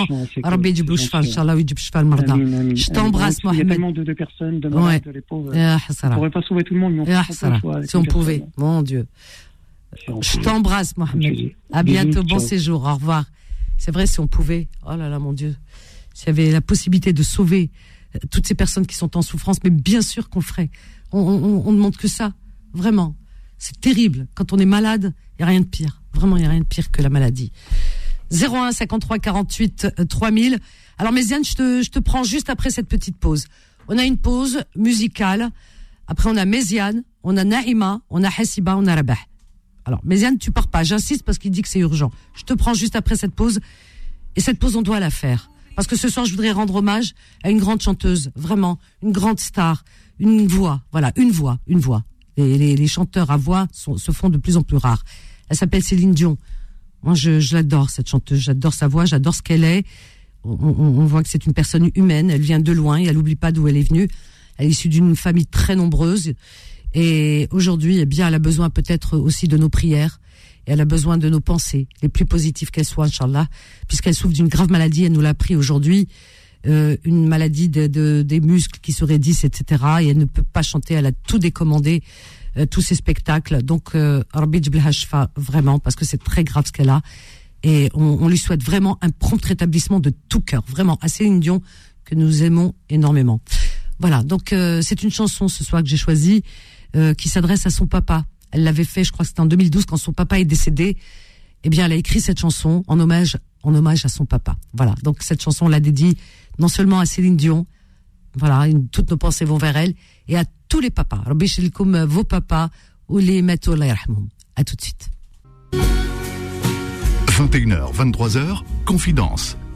Je t'embrasse, Mohamed. Il y a tellement de personnes, de malades, les pauvres. On ne pourrait pas sauver tout le monde, mais si on pouvait, mon Dieu. Je t'embrasse, Mohamed. À bientôt, bon séjour, au revoir. C'est vrai, si on pouvait, oh là là, mon Dieu, s'il y avait la possibilité de sauver toutes ces personnes qui sont en souffrance, mais bien sûr qu'on le ferait. On ne demande que ça, vraiment. C'est terrible. Quand on est malade, il n'y a rien de pire. Vraiment, il n'y a rien de pire que la maladie. 01 53 48 3000. Alors, Méziane, je te prends juste après cette petite pause. On a une pause musicale. Après, on a Méziane, on a Naïma, on a Hassiba, on a Rabah. Alors, Méziane, tu pars pas. J'insiste parce qu'il dit que c'est urgent. Je te prends juste après cette pause. Et cette pause, on doit la faire. Parce que ce soir, je voudrais rendre hommage à une grande chanteuse. Vraiment. Une grande star. Une voix. Voilà. Une voix. Les chanteurs à voix se font de plus en plus rares. Elle s'appelle Céline Dion. Moi, je l'adore, cette chanteuse. J'adore sa voix. J'adore ce qu'elle est. On voit que c'est une personne humaine. Elle vient de loin et elle n'oublie pas d'où elle est venue. Elle est issue d'une famille très nombreuse. Et aujourd'hui, elle a besoin peut-être aussi de nos prières. Et elle a besoin de nos pensées, les plus positives qu'elles soient, Inch'Allah, puisqu'elle souffre d'une grave maladie. Elle nous l'a appris aujourd'hui, une maladie des muscles qui se raidissent, etc. Et elle ne peut pas chanter. Elle a tout décommandé, tous ses spectacles. Donc, Rabbi Jiblaha Shfa, vraiment, parce que c'est très grave ce qu'elle a. Et on lui souhaite vraiment un prompt rétablissement de tout cœur, vraiment, à Céline Dion, que nous aimons énormément. Voilà, donc c'est une chanson ce soir que j'ai choisie, qui s'adresse à son papa. Elle l'avait fait, je crois que c'était en 2012, quand son papa est décédé. Eh bien, elle a écrit cette chanson en hommage à son papa. Voilà, donc cette chanson, on l'a dédie non seulement à Céline Dion, voilà, toutes nos pensées vont vers elle, et à tous les papas. Rabbi Shilkoum, vos papas, ou les mettez Allah yarhamhum. À tout de suite. 21h, 23h, Confidence.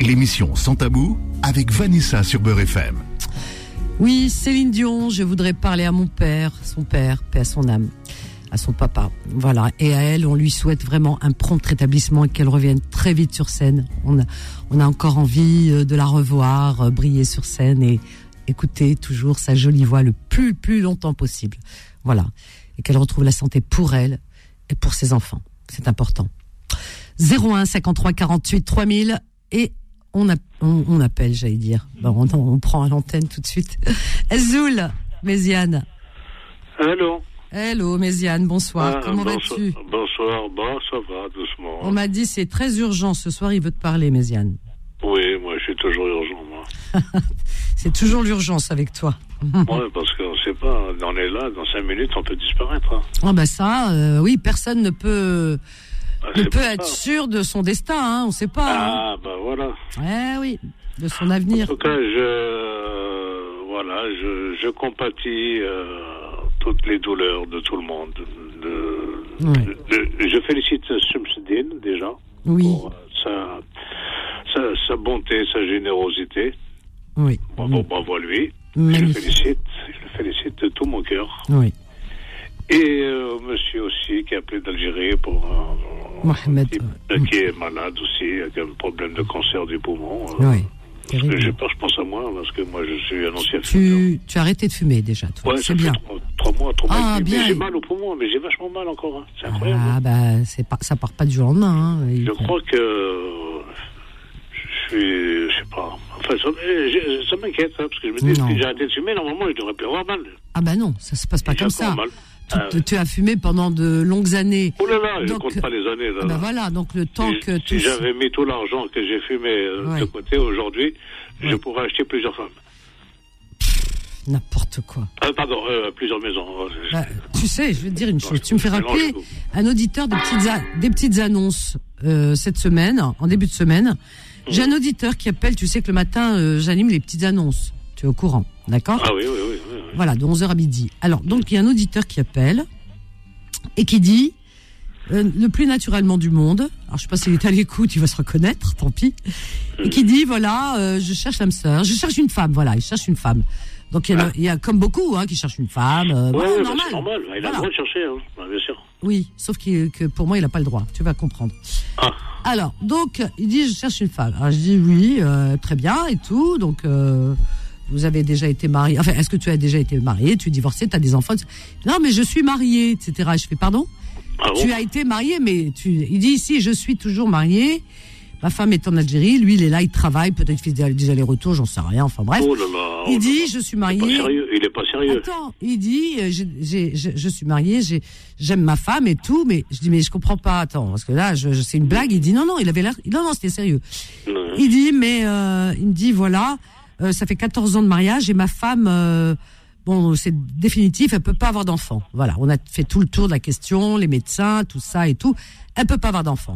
l'émission Sans Tabou avec Vanessa sur Beurre FM. Oui, Céline Dion, je voudrais parler à mon père, son père, paix à son âme, à son papa. Voilà, et à elle, on lui souhaite vraiment un prompt rétablissement et qu'elle revienne très vite sur scène. On a encore envie de la revoir briller sur scène et écouter toujours sa jolie voix le plus longtemps possible. Voilà, et qu'elle retrouve la santé pour elle et pour ses enfants. C'est important. 01 53 48 3000 et on appelle, j'allais dire. Bon, on prend à l'antenne tout de suite. Zoul, Méziane. Hello, Méziane, bonsoir. Comment vas-tu? Bonsoir, ça va, doucement. On m'a dit c'est très urgent ce soir, il veut te parler, Méziane. Oui, moi je suis toujours urgent, moi. C'est toujours l'urgence avec toi. Ouais, parce qu'on sait pas, on est là, dans 5 minutes, on peut disparaître. Hein. Ah bah ça, oui, personne ne peut être sûr de son destin, hein, on sait pas. Ah, bah voilà. Oui, de son avenir. En tout cas, je compatis toutes les douleurs de tout le monde. Je félicite Shamsuddin, déjà, pour sa bonté, sa générosité. Oui. Bravo à lui. Je le félicite de tout mon cœur. Oui. Et monsieur aussi qui a appelé d'Algérie pour Mohamed, qui est malade aussi, avec un problème de cancer du poumon. Oui. Je pense à moi, parce que moi je suis un ancien fumeur. Tu as arrêté de fumer déjà, toi. Ouais, c'est bien. 3 mois. Ah, bien. Mais j'ai mal au poumon, mais j'ai vachement mal encore. Hein. C'est incroyable. Ah, bah, ça part pas du jour au lendemain. Hein. Je crois que je sais pas. Enfin, ça m'inquiète, hein, parce que je me dis, si j'ai arrêté de fumer, normalement, je devrais plus avoir mal. Ah, bah non, ça se passe pas comme ça. Mal. Tu as fumé pendant de longues années. Oh là là, je compte pas les années. Là, bah voilà, donc le temps que si j'avais mis tout l'argent que j'ai fumé de côté aujourd'hui, je pourrais acheter plusieurs femmes. N'importe quoi. Pardon, plusieurs maisons. Bah, tu sais, je vais te dire une chose. Tu me fais rappeler un auditeur des petites annonces cette semaine, en début de semaine. J'ai un auditeur qui appelle, tu sais que le matin, j'anime les petites annonces. Tu es au courant, d'accord? Ah oui. Voilà, de 11h à midi. Alors, donc, il y a un auditeur qui appelle et qui dit, le plus naturellement du monde, alors je sais pas s'il est à l'écoute, il va se reconnaître, tant pis, et qui dit, voilà, je cherche l'âme sœur, je cherche une femme, voilà, il cherche une femme. Donc, il y a comme beaucoup, qui cherchent une femme. Normal. C'est normal, il a le droit de chercher, bien sûr. Oui, sauf que pour moi, il n'a pas le droit, tu vas comprendre. Ah. Alors, donc, il dit, je cherche une femme. Alors, je dis, oui, très bien, et tout, donc... vous avez déjà été marié, enfin, est-ce que tu as déjà été marié, tu es divorcé, tu as des enfants? Non, mais je suis marié, etc. Je fais, pardon? Tu as été marié, mais il dit ici, je suis toujours marié. Ma femme est en Algérie, lui, il est là, il travaille, peut-être qu'il fait des allers-retours, j'en sais rien, enfin bref. Il dit, je suis marié. Il est pas sérieux. Attends, il dit, je suis marié, j'aime ma femme et tout, mais je dis, mais je comprends pas, attends, parce que là, c'est une blague. Il dit, non, il avait l'air, non, c'était sérieux. Il dit, mais, il me dit, voilà, ça fait 14 ans de mariage et ma femme, bon, c'est définitif, elle peut pas avoir d'enfant. Voilà, on a fait tout le tour de la question, les médecins, tout ça et tout. Elle peut pas avoir d'enfant.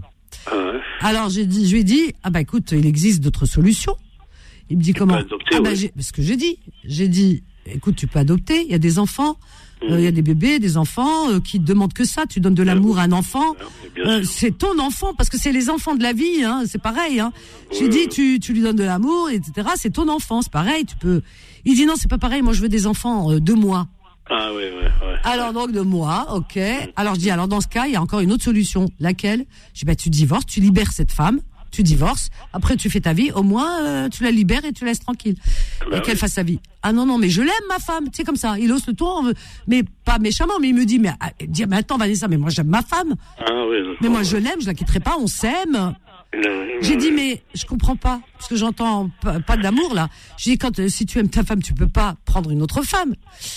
Alors je lui ai dit, ah bah écoute, il existe d'autres solutions. Il me dit comment? Ce que j'ai dit, écoute, tu peux adopter. Il y a des enfants, il y a des bébés, des enfants qui demandent que ça. Tu donnes de l'amour à un enfant, c'est ton enfant parce que c'est les enfants de la vie, hein, c'est pareil. Hein. J'ai dit, tu lui donnes de l'amour, etc. C'est ton enfant, c'est pareil. Tu peux. Il dit non, c'est pas pareil. Moi, je veux des enfants 2 mois. Ah oui. Alors donc 2 mois, ok. Alors je dis, alors dans ce cas, il y a encore une autre solution. Laquelle? Je dis, bah tu divorces, tu libères cette femme, tu divorces. Après tu fais ta vie. Au moins tu la libères et tu la laisses tranquille et qu'elle fasse sa vie. Ah non, mais je l'aime ma femme. Tu sais comme ça. Il hausse le ton, mais pas méchamment. Mais il me dit, mais attends Vanessa, mais moi j'aime ma femme. Ah oui. Mais moi je l'aime, je la quitterai pas. On s'aime. J'ai dit, mais je comprends pas, parce que j'entends pas d'amour là. J'ai dit, si tu aimes ta femme, tu peux pas prendre une autre femme.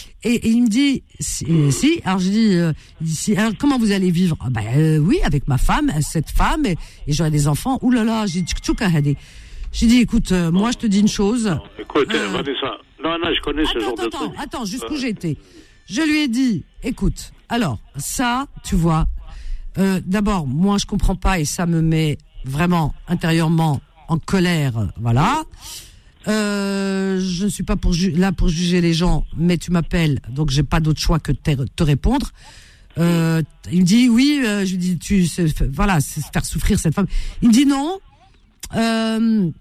Et il me dit, si. Alors je dis, alors comment vous allez vivre? Oui, avec ma femme, cette femme, et j'aurai des enfants. Ouh là là, j'ai dit, écoute, moi je te dis une chose. Écoute, Vanessa, non, je connais ce genre de truc. Attends, jusqu'où j'ai été. Je lui ai dit, écoute, alors ça, tu vois, d'abord, moi je comprends pas et ça me met vraiment intérieurement en colère, voilà. Je ne suis pas là pour juger les gens, mais tu m'appelles, donc j'ai pas d'autre choix que de te répondre. Il me dit oui, je lui dis c'est faire souffrir cette femme. Il me dit non.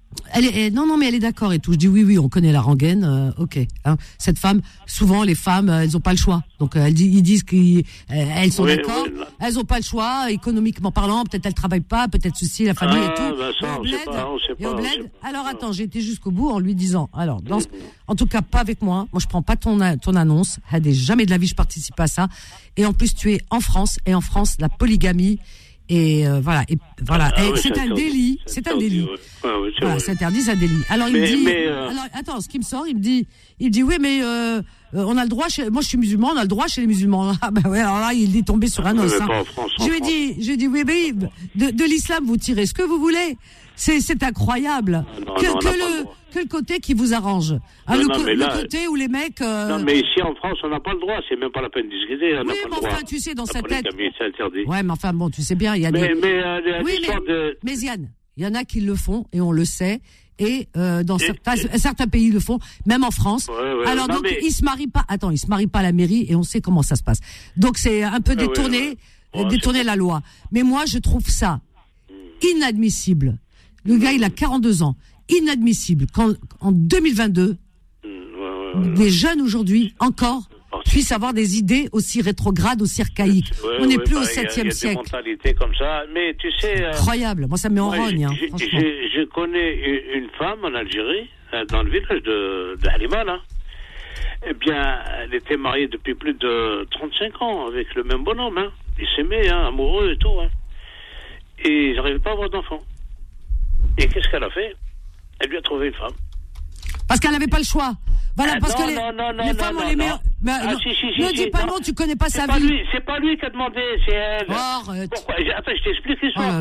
Non, mais elle est d'accord et tout. Je dis oui, on connaît la rengaine, ok. Hein. Cette femme, souvent les femmes, elles ont pas le choix. Donc ils disent qu'elles sont d'accord, elles ont pas le choix, économiquement parlant. Peut-être elles travaillent pas, peut-être ceci, la famille et tout. Ben ça, on sait pas. Alors attends, j'ai été jusqu'au bout en lui disant, alors, en tout cas pas avec moi. Moi je prends pas ton annonce. Jamais de la vie je participe à ça. Et en plus tu es en France, et en France la polygamie. Et voilà. C'est un délit. C'est un délit. Voilà, c'est interdit, c'est un délit. Alors il me dit. Alors attends, ce qui me sort, il me dit oui, mais on a le droit. Moi, je suis musulman, on a le droit chez les musulmans. Ah ben ouais. Alors là, il est tombé sur un os. Je lui ai dit oui, mais de l'islam, vous tirez ce que vous voulez. C'est incroyable. Que le côté qui vous arrange. Le côté où les mecs. Non, mais ici en France, on n'a pas le droit. C'est même pas la peine de discuter. Oui, mais enfin, tu sais, dans sa tête. C'est interdit. Ouais, mais enfin, bon, tu sais bien, il y a des. Mais Ziane, il y en a qui le font et on le sait. Et dans certains pays le font, même en France. Alors donc ils se marient pas. Attends, ils se marient pas à la mairie et on sait comment ça se passe. Donc c'est un peu détourner la loi. Mais moi, je trouve ça inadmissible. Le gars, il a 42 ans. Inadmissible qu'en 2022, les jeunes aujourd'hui, encore, puissent avoir des idées aussi rétrogrades, aussi archaïques. On n'est plus au 7e siècle. Il y a des mentalités comme ça, mais tu sais... Incroyable, moi ça me met en rogne. Je connais une femme en Algérie, dans le village de Halima, là. Eh bien, elle était mariée depuis plus de 35 ans avec le même bonhomme. Hein. Ils s'aimaient, amoureux et tout. Hein. Et ils n'arrivaient pas à avoir d'enfants. Et qu'est-ce qu'elle a fait? Elle lui a trouvé une femme. Parce qu'elle n'avait pas le choix. Voilà, parce que les femmes ont les meilleurs. Ne dis pas non, tu connais pas sa vie. C'est pas lui qui a demandé, c'est elle. Arrête. Pourquoi? Attends, je t'explique l'histoire.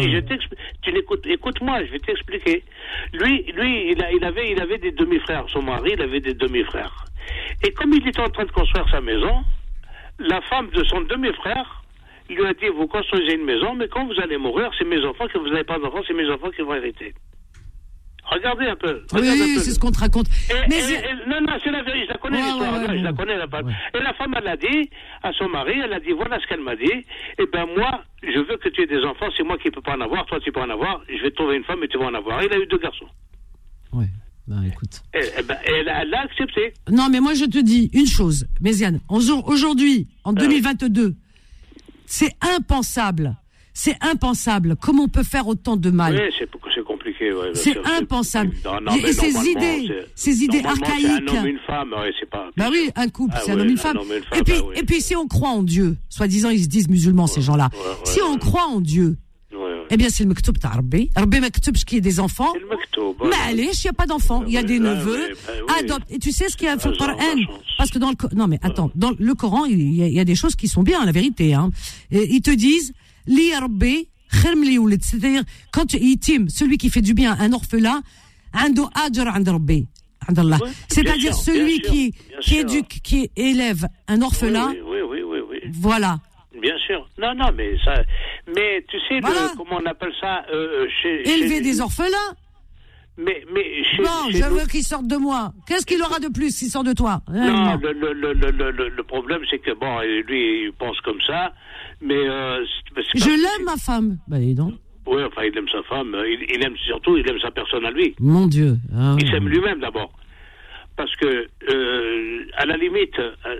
Écoute-moi, je vais t'expliquer. Lui, il avait des demi-frères. Son mari, il avait des demi-frères. Et comme il était en train de construire sa maison, la femme de son demi-frère lui a dit, vous construisez une maison, mais quand vous allez mourir, c'est mes enfants, que vous n'avez pas d'enfants, c'est mes enfants qui vont hériter. Regardez un peu. Oui, c'est ce qu'on te raconte. Non, c'est la vérité, je la connais l'histoire, je la connais. Et la femme, elle a dit à son mari, elle a dit, voilà ce qu'elle m'a dit, eh ben moi, je veux que tu aies des enfants, c'est moi qui ne peux pas en avoir, toi tu peux en avoir, je vais te trouver une femme et tu vas en avoir. Il a eu 2 garçons. Oui, écoute. Elle a accepté. Non, mais moi je te dis une chose, Méziane, aujourd'hui, en 2022, c'est impensable. C'est impensable. Comment on peut faire autant de mal? Oui, c'est compliqué. Ouais, c'est impensable. Et ces idées archaïques. C'est un homme, une femme. Ouais, c'est pas. Bah oui, un couple, c'est un homme, une femme. Et puis, si on croit en Dieu, soi-disant, ils se disent musulmans, ces gens-là. Si on croit en Dieu, eh bien, c'est le Mektoub ta Rabbi. Rabbi Mektoub, qui est des enfants. C'est le Mektoub. Mais allez, il n'y a pas d'enfants. Il y a des neveux. Adopte. Et tu sais ce qu'il y a dans le Coran? Parce que non, mais attends. Dans le Coran, il y a des choses qui sont bien, la vérité, hein. Et ils te disent, li Rabbi, c'est-à-dire, quand Yitim, celui qui fait du bien à un orphelin, ando ajr and Rabbi. C'est-à-dire celui qui éduque, qui élève un orphelin. Oui. Voilà. Bien sûr. Non, mais ça. Mais tu sais, comment on appelle ça élever des orphelins. Mais je veux qu'il sorte de moi. Qu'est-ce qu'il aura de plus s'il sort de toi? Non, le problème, c'est que bon, lui, il pense comme ça, mais je l'aime, ma femme. Bah, dis donc. Oui, enfin, il aime sa femme. Il aime sa personne à lui. Mon Dieu. Il s'aime lui-même d'abord, parce que à la limite,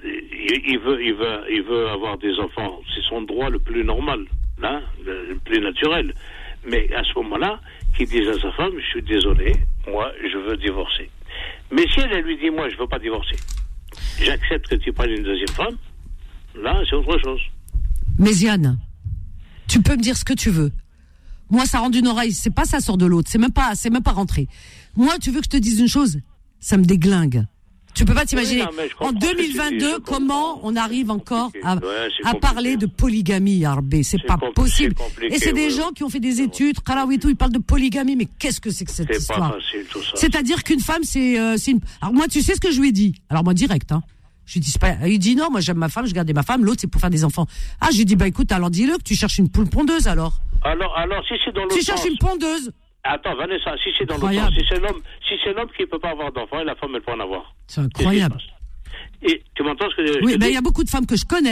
il veut avoir des enfants. C'est son droit le plus normal, hein, le plus naturel. Mais à ce moment-là, qu'il dise à sa femme, je suis désolé, moi, je veux divorcer. Mais si elle lui dit, moi, je veux pas divorcer, j'accepte que tu prennes une deuxième femme, là, c'est autre chose. Méziane, tu peux me dire ce que tu veux. Moi, ça rend d'une oreille, c'est pas ça sort de l'autre, c'est même pas rentré. Moi, tu veux que je te dise une chose? Ça me déglingue. Tu peux pas t'imaginer, en 2022, comment on arrive encore à parler de polygamie, Arbé. C'est pas possible. Et c'est des gens qui ont fait des études, Karawitou, ils parlent de polygamie, mais qu'est-ce que c'est que cette histoire? C'est pas facile, tout ça. C'est-à-dire qu'une femme, c'est une... Alors moi, tu sais ce que je lui ai dit? Alors moi, direct, hein. Je lui dis, il dit non, moi j'aime ma femme, je gardais ma femme, l'autre c'est pour faire des enfants. Ah, je lui dis, écoute, alors dis-le que tu cherches une poule pondeuse, alors. Alors, si c'est dans l'autre sens. Tu cherches une pondeuse. Attends, Vanessa, si c'est dans l'autre sens, si c'est l'homme qui ne peut pas avoir d'enfants et la femme, elle peut en avoir. C'est incroyable. Et tu m'entends ce que je dis? Oui, il y a beaucoup de femmes que je connais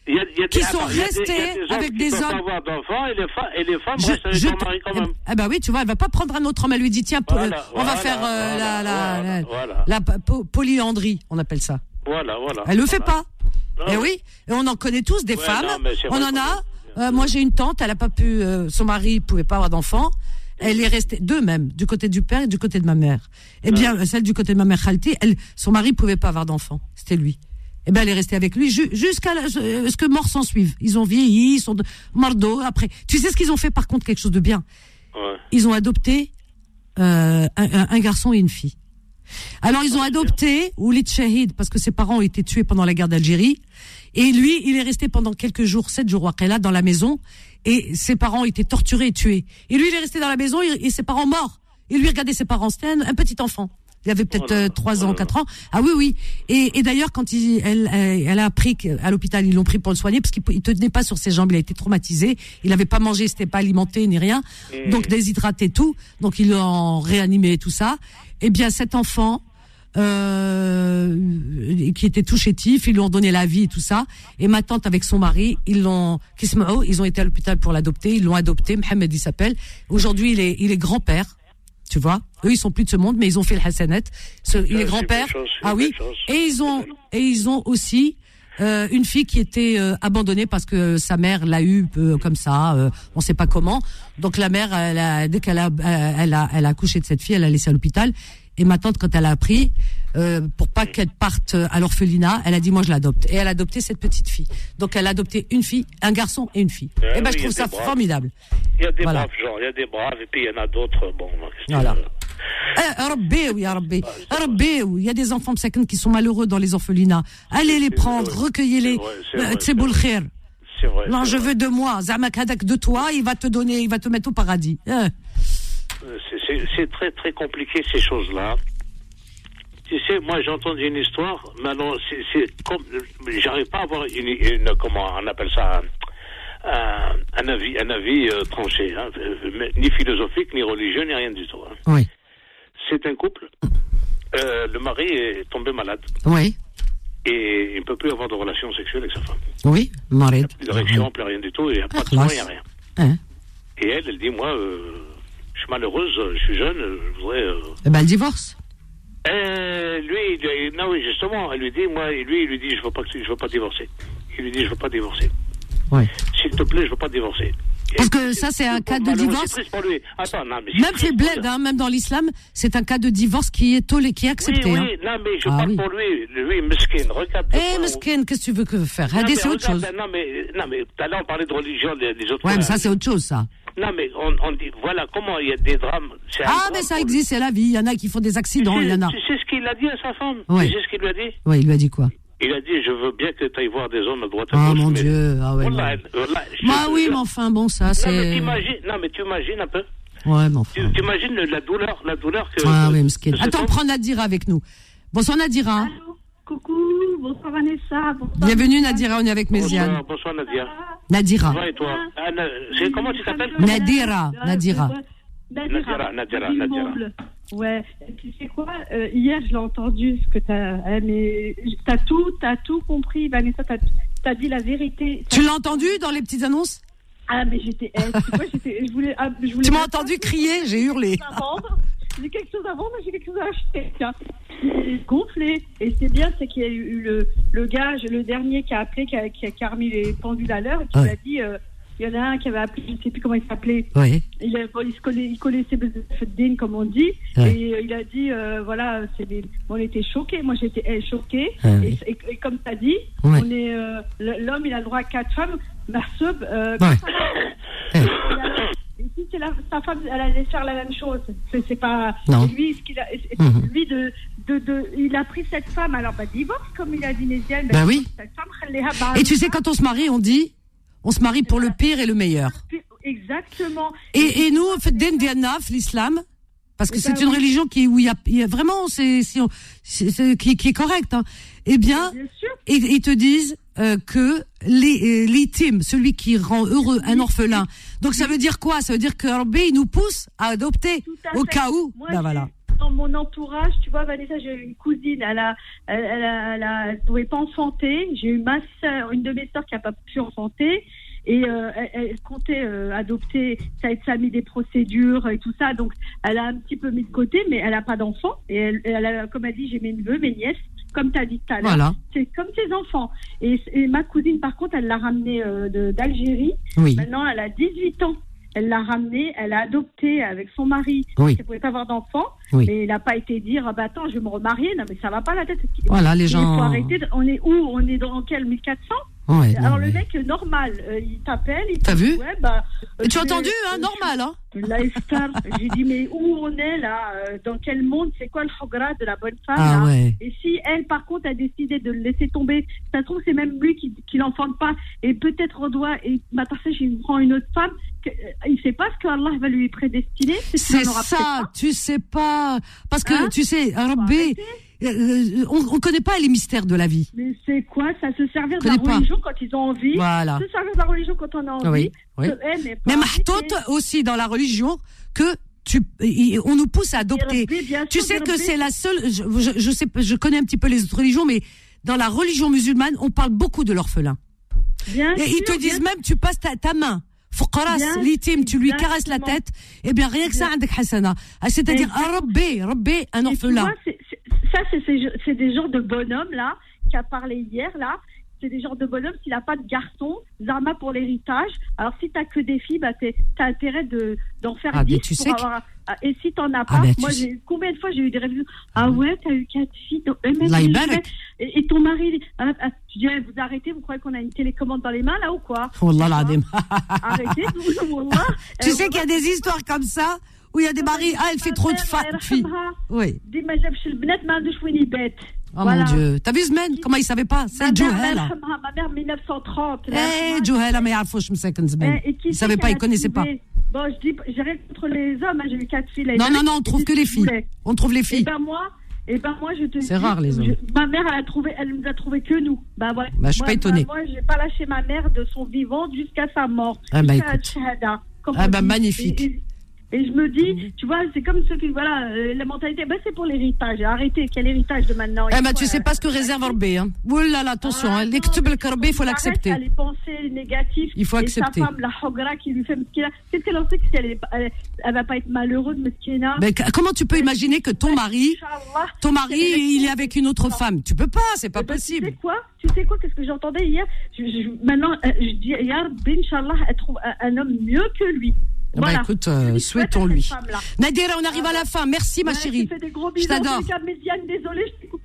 qui sont restés avec des hommes. Avoir d'enfants et les femmes restent avec leur mari quand même. Eh ben oui, tu vois, elle va pas prendre un autre homme. Elle lui dit tiens, on va faire la polyandrie, on appelle ça. Voilà. Elle le fait pas. Et oui, et on en connaît tous des femmes. On en a. Moi, j'ai une tante, elle a pas pu. Son mari pouvait pas avoir d'enfants. Elle est restée deux même, du côté du père et du côté de ma mère. Eh bien, celle du côté de ma mère Khalti, son mari pouvait pas avoir d'enfants. C'était lui. Eh ben, elle est restée avec lui jusqu'à ce que mort s'en suive. Ils ont vieilli, ils sont mordos. Après, tu sais ce qu'ils ont fait par contre, quelque chose de bien. Ouais. Ils ont adopté un garçon et une fille. Alors ils ont adopté Oulid Shahid parce que ses parents ont été tués pendant la guerre d'Algérie. Et lui, il est resté pendant quelques jours, 7 jours après là, dans la maison. Et ses parents ont été torturés et tués. Et lui, il est resté dans la maison et ses parents morts. Et lui regardait ses parents. C'était un petit enfant. Il avait peut-être 3 ans, 4 ans. Ah oui. Et d'ailleurs, quand elle a appris qu'à l'hôpital, ils l'ont pris pour le soigner parce qu'il tenait pas sur ses jambes. Il a été traumatisé. Il n'avait pas mangé, s'était pas alimenté ni rien. Donc déshydraté tout. Donc ils l'ont réanimé et tout ça. Eh bien, cet enfant, qui était tout chétif, ils lui ont donné la vie et tout ça. Et ma tante avec son mari, ils ont été à l'hôpital pour l'adopter. Ils l'ont adopté. Mohamed, il s'appelle. Aujourd'hui, il est grand-père. Tu vois, eux ils sont plus de ce monde, mais ils ont fait le Hassanet. Il est grand-père. Ah oui. Et ils ont aussi une fille qui était abandonnée parce que sa mère l'a eu comme ça, on sait pas comment. Donc la mère, dès qu'elle a accouché de cette fille, elle l'a laissée à l'hôpital. Et ma tante, quand elle a appris, pour pas qu'elle parte à l'orphelinat, elle a dit moi je l'adopte. Et elle a adopté cette petite fille. Donc elle a adopté une fille, un garçon et une fille. Et je trouve ça formidable. Il y a des braves gens, il y a des braves et puis il y en a d'autres. Bon. Voilà. Il y a des enfants qui sont malheureux dans les orphelinats. Allez les prendre, recueillez-les. C'est beau le khair. C'est vrai. Non, je veux de moi. Zamak Hadak de toi, il va te mettre au paradis. C'est très très compliqué ces choses-là. Tu sais, moi j'ai entendu une histoire, mais alors c'est comme j'arrive pas à avoir une comment on appelle ça un avis tranché, hein, ni philosophique, ni religieux, ni rien du tout. Hein. Oui. C'est un couple. Le mari est tombé malade. Oui. Et il ne peut plus avoir de relations sexuelles avec sa femme. Oui, mari. Il n'y a plus d'érection, plus rien du tout, il n'y a pas de soin, il n'y a rien. Hein. Et elle dit moi. Je suis malheureuse, je suis jeune, je voudrais... Eh ben, elle divorce. Non, justement, elle lui dit, il lui dit, je veux pas divorcer. Il lui dit, je veux pas divorcer. Ouais. S'il te plaît, je veux pas divorcer. Parce que ça, c'est un cas de divorce. C'est triste pour lui. Attends, non, mais même chez Bled, même dans l'islam, c'est un cas de divorce qui est accepté. Oui, hein. Non, mais je parle pour lui, mesquin, regarde. Mesquin, qu'est-ce que tu veux faire? C'est autre chose. Non, mais tout à l'heure, on parlait de religion des autres. Ouais, mais ça, c'est autre chose, ça. Non, mais on dit, voilà comment il y a des drames. Mais ça existe, c'est la vie. Il y en a qui font des accidents, il y en a. Tu sais ce qu'il a dit à sa femme? Oui. Tu sais ce qu'il lui a dit? Oui, il lui a dit quoi? Il a dit, je veux bien que tu ailles voir des hommes à droite à gauche. Oh mon Dieu, ah ouais. Oui, mais enfin, bon, ça, c'est... Non, mais tu imagines un peu? Ouais, mais enfin... Tu imagines la douleur que... Ah oui, mesquine. Attends, prends Nadira avec nous. Bonsoir Nadira. Allô, coucou, bonsoir Vanessa. Bonsoir. Bienvenue Nadira, on est avec Méziane. Bonsoir Nadia. Nadira. Ça va et toi? Comment tu t'appelles? Nadira. Nadira. Ouais, tu sais quoi, hier je l'ai entendu ce que t'as tout compris, Vanessa, t'as dit la vérité. Tu l'as entendu dans les petites annonces? Ah mais je voulais. Tu m'as entendu crier, j'ai hurlé. J'ai quelque chose à vendre, j'ai quelque chose à acheter. Tiens, gonflé. Et c'est bien, c'est qu'il y a eu le gars, le dernier qui a appelé, qui a remis les pendules à l'heure, et qui m'a dit. Il y en a un qui avait appelé, je ne sais plus comment il s'appelait. Oui. Il connaissait Bedin, comme on dit. Oui. Et il a dit, voilà, on était choqués. Moi, j'étais choquée. Oui. Et comme tu as dit, oui. On est, l'homme, il a le droit à 4 femmes. Marceub, et si c'est sa femme, elle allait faire la même chose. C'est pas. Non. Lui, lui il a pris cette femme, alors divorce, comme il a dit Néziane. Oui. Et tu sais, quand on se marie, on se marie pour le pire et le meilleur. Exactement. Et nous, on fait d'Indianaf, l'islam, parce que c'est une religion où il y a vraiment, qui est correcte, hein. Eh bien ils te disent que l'itim, celui qui rend heureux un orphelin. Donc ça veut dire quoi? Ça veut dire que Rabbi, il nous pousse à adopter au cas où. Voilà. dans mon entourage, tu vois, Vanessa, j'ai une cousine, elle pouvait pas enfanter. J'ai eu ma sœur, une de mes sœurs qui a pas pu enfanter. Et elle comptait adopter, ça a mis des procédures et tout ça, donc elle a un petit peu mis de côté, mais elle a pas d'enfant. Et elle a, comme elle dit, j'ai mes neveux, mes nièces, comme tu as dit tout à l'heure. Voilà. C'est comme ses enfants. Et ma cousine, par contre, elle l'a ramenée d'Algérie. Oui. Maintenant, elle a 18 ans. Elle l'a ramenée, elle a adopté avec son mari. Oui. Elle ne pouvait pas avoir d'enfant. Oui. Mais il n'a pas été dire, ah bah attends, je vais me remarier. Non, mais ça va pas la tête. Voilà, les gens. Il faut arrêter. On est où? On est dans quel 1400? Ouais, alors le mec normal, il t'appelle, t'as vu? Ouais, bah, tu as entendu, hein, normal, hein? J'ai dit mais où on est là? Dans quel monde? C'est quoi le chogra de la bonne femme? Ah, là ouais. Et si elle par contre a décidé de le laisser tomber, ça se trouve c'est même lui qui l'enfante pas, et peut-être on doit, et maintenant il prend une autre femme, il sait pas ce qu'Allah va lui prédestiner. C'est ça, tu sais pas, parce que tu sais, Rabbi, on connaît pas les mystères de la vie. Mais c'est quoi ça? Se servir de la religion quand ils ont envie. Voilà. Se servir de la religion quand on a envie. Oui, oui. Mais mahtout aussi dans la religion que on nous pousse à adopter. Tu sais que c'est la seule. Je sais, je connais un petit peu les autres religions, mais dans la religion musulmane, on parle beaucoup de l'orphelin. Et ils te disent même, tu passes ta main. Fuqaras, l'itim, tu lui caresses la tête, et bien rien que ça, avec hasana. C'est-à-dire, Rabbi, un orphelin. C'est des genres de bonhommes, là, qui a parlé hier, là. C'est des genres de bonhommes, s'il n'a pas de garçon, Zama pour l'héritage. Alors, si t'as que des filles, bah, t'as intérêt d'en faire 10 tu pour sais avoir. Et si t'en as pas, moi, combien de fois j'ai eu des révisions? Ah ouais, t'as eu 4 filles. Et ton mari, je dirais, vous arrêtez, vous croyez qu'on a une télécommande dans les mains, là, ou quoi? Wallah l'adem. Arrêtez, wallah. Tu sais qu'il y a des histoires comme ça, où il y a des maris, elle fait trop de filles. Oui. Oh voilà. Mon Dieu. T'as vu Zmen? Comment il savait pas? C'est Jouhela. Ma mère 1930. Jouhela, mais il savait pas, il connaissait pas. Bon, je dis, j'ai rien contre les hommes, hein, j'ai eu 4 filles. Non, on trouve que les filles. On trouve les filles. Et ben moi, je te dis. C'est rare, les hommes. Ma mère, elle nous a trouvé que nous. Bah, ouais. Bah, je suis pas étonnée. Moi, j'ai pas lâché ma mère de son vivant jusqu'à sa mort. Ah, bah, écoute. Magnifique. Et je me dis, tu vois, c'est comme ceux qui, voilà, la mentalité, ben c'est pour l'héritage. Arrêtez, quel héritage de maintenant? Tu sais pas ce que réserve Rabbi, hein. Oulala, attention, les ktub al-Karbi, il faut l'accepter. Les pensées négatives. Il faut accepter. Et sa femme, la Hogra, qui lui fait Mskina. Qu'est-ce qu'elle en sait elle va pas être malheureuse, Mskina? Mais comment tu peux imaginer que ton mari, il est avec une autre femme? Tu peux pas, c'est pas possible. Tu sais quoi, qu'est-ce que j'entendais hier? Maintenant, je dis, hier, Inch'Allah, elle trouve un homme mieux que lui. Voilà. Bah écoute, souhaitons-lui. Nadira, on arrive à la fin. Merci ma chérie. Je fais des gros bisous. Je t'adore. Désolée, je t'écoute.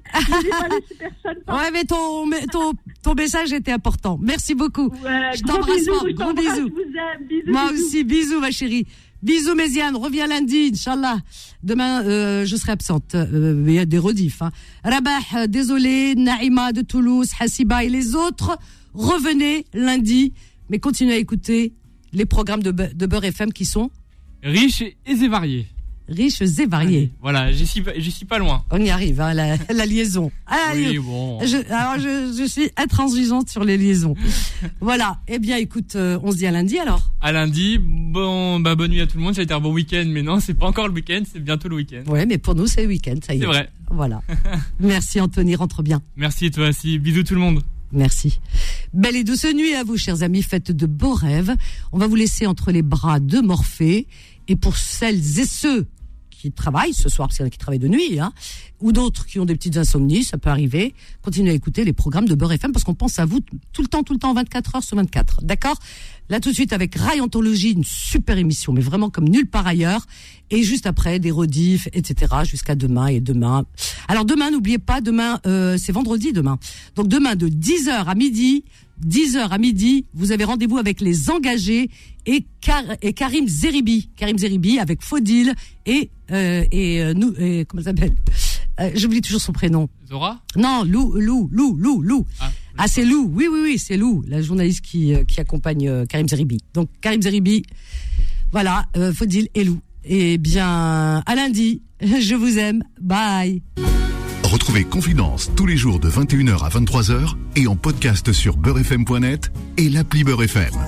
Ouais, mais ton message était important. Merci beaucoup. Je t'embrasse fort. Gros bisous. Moi aussi, bisous ma chérie. Bisous Méziane, reviens lundi, Inch'Allah. Demain, je serai absente. Il y a des rediffs. Hein. Rabah, désolé. Naïma de Toulouse, Hassiba et les autres. Revenez lundi, mais continuez à écouter les programmes de Beurre FM qui sont riches et variés. Riches et variés. Voilà, j'y suis pas loin. On y arrive, hein, la liaison. Oui, bon. Je suis intransigeante sur les liaisons. Voilà. Eh bien, écoute, on se dit à lundi alors. À lundi. Bonne nuit à tout le monde. Ça a été un bon week-end, mais non, c'est pas encore le week-end, c'est bientôt le week-end. Ouais, mais pour nous, c'est le week-end, ça y est. C'est vrai. Voilà. Merci Anthony, rentre bien. Merci toi aussi. Bisous tout le monde. Merci. Belle et douce nuit à vous, chers amis. Faites de beaux rêves. On va vous laisser entre les bras de Morphée. Et pour celles et ceux qui travaillent ce soir, parce qu'il y en a qui travaillent de nuit, hein, ou d'autres qui ont des petites insomnies, ça peut arriver. Continuez à écouter les programmes de Beurre FM parce qu'on pense à vous tout le temps, 24 heures sur 24. D'accord? Là, tout de suite, avec Rayontologie, une super émission, mais vraiment comme nulle part ailleurs. Et juste après, des rediffs, etc., jusqu'à demain et demain. Alors, demain, n'oubliez pas, demain, c'est vendredi, demain. Donc, demain, de 10h à midi, vous avez rendez-vous avec les engagés et Karim Zeribi. Karim Zeribi avec Faudil et comment ça s'appelle? J'oublie toujours son prénom. Zora? Non, Lou. Ah, c'est Lou. Oui, c'est Lou, la journaliste qui accompagne Karim Zeribi. Donc, Karim Zeribi, voilà, Faudil et Lou. Eh bien, à lundi. Je vous aime. Bye. Retrouvez Confidence tous les jours de 21h à 23h et en podcast sur beurrefm.net et l'appli Beurre FM.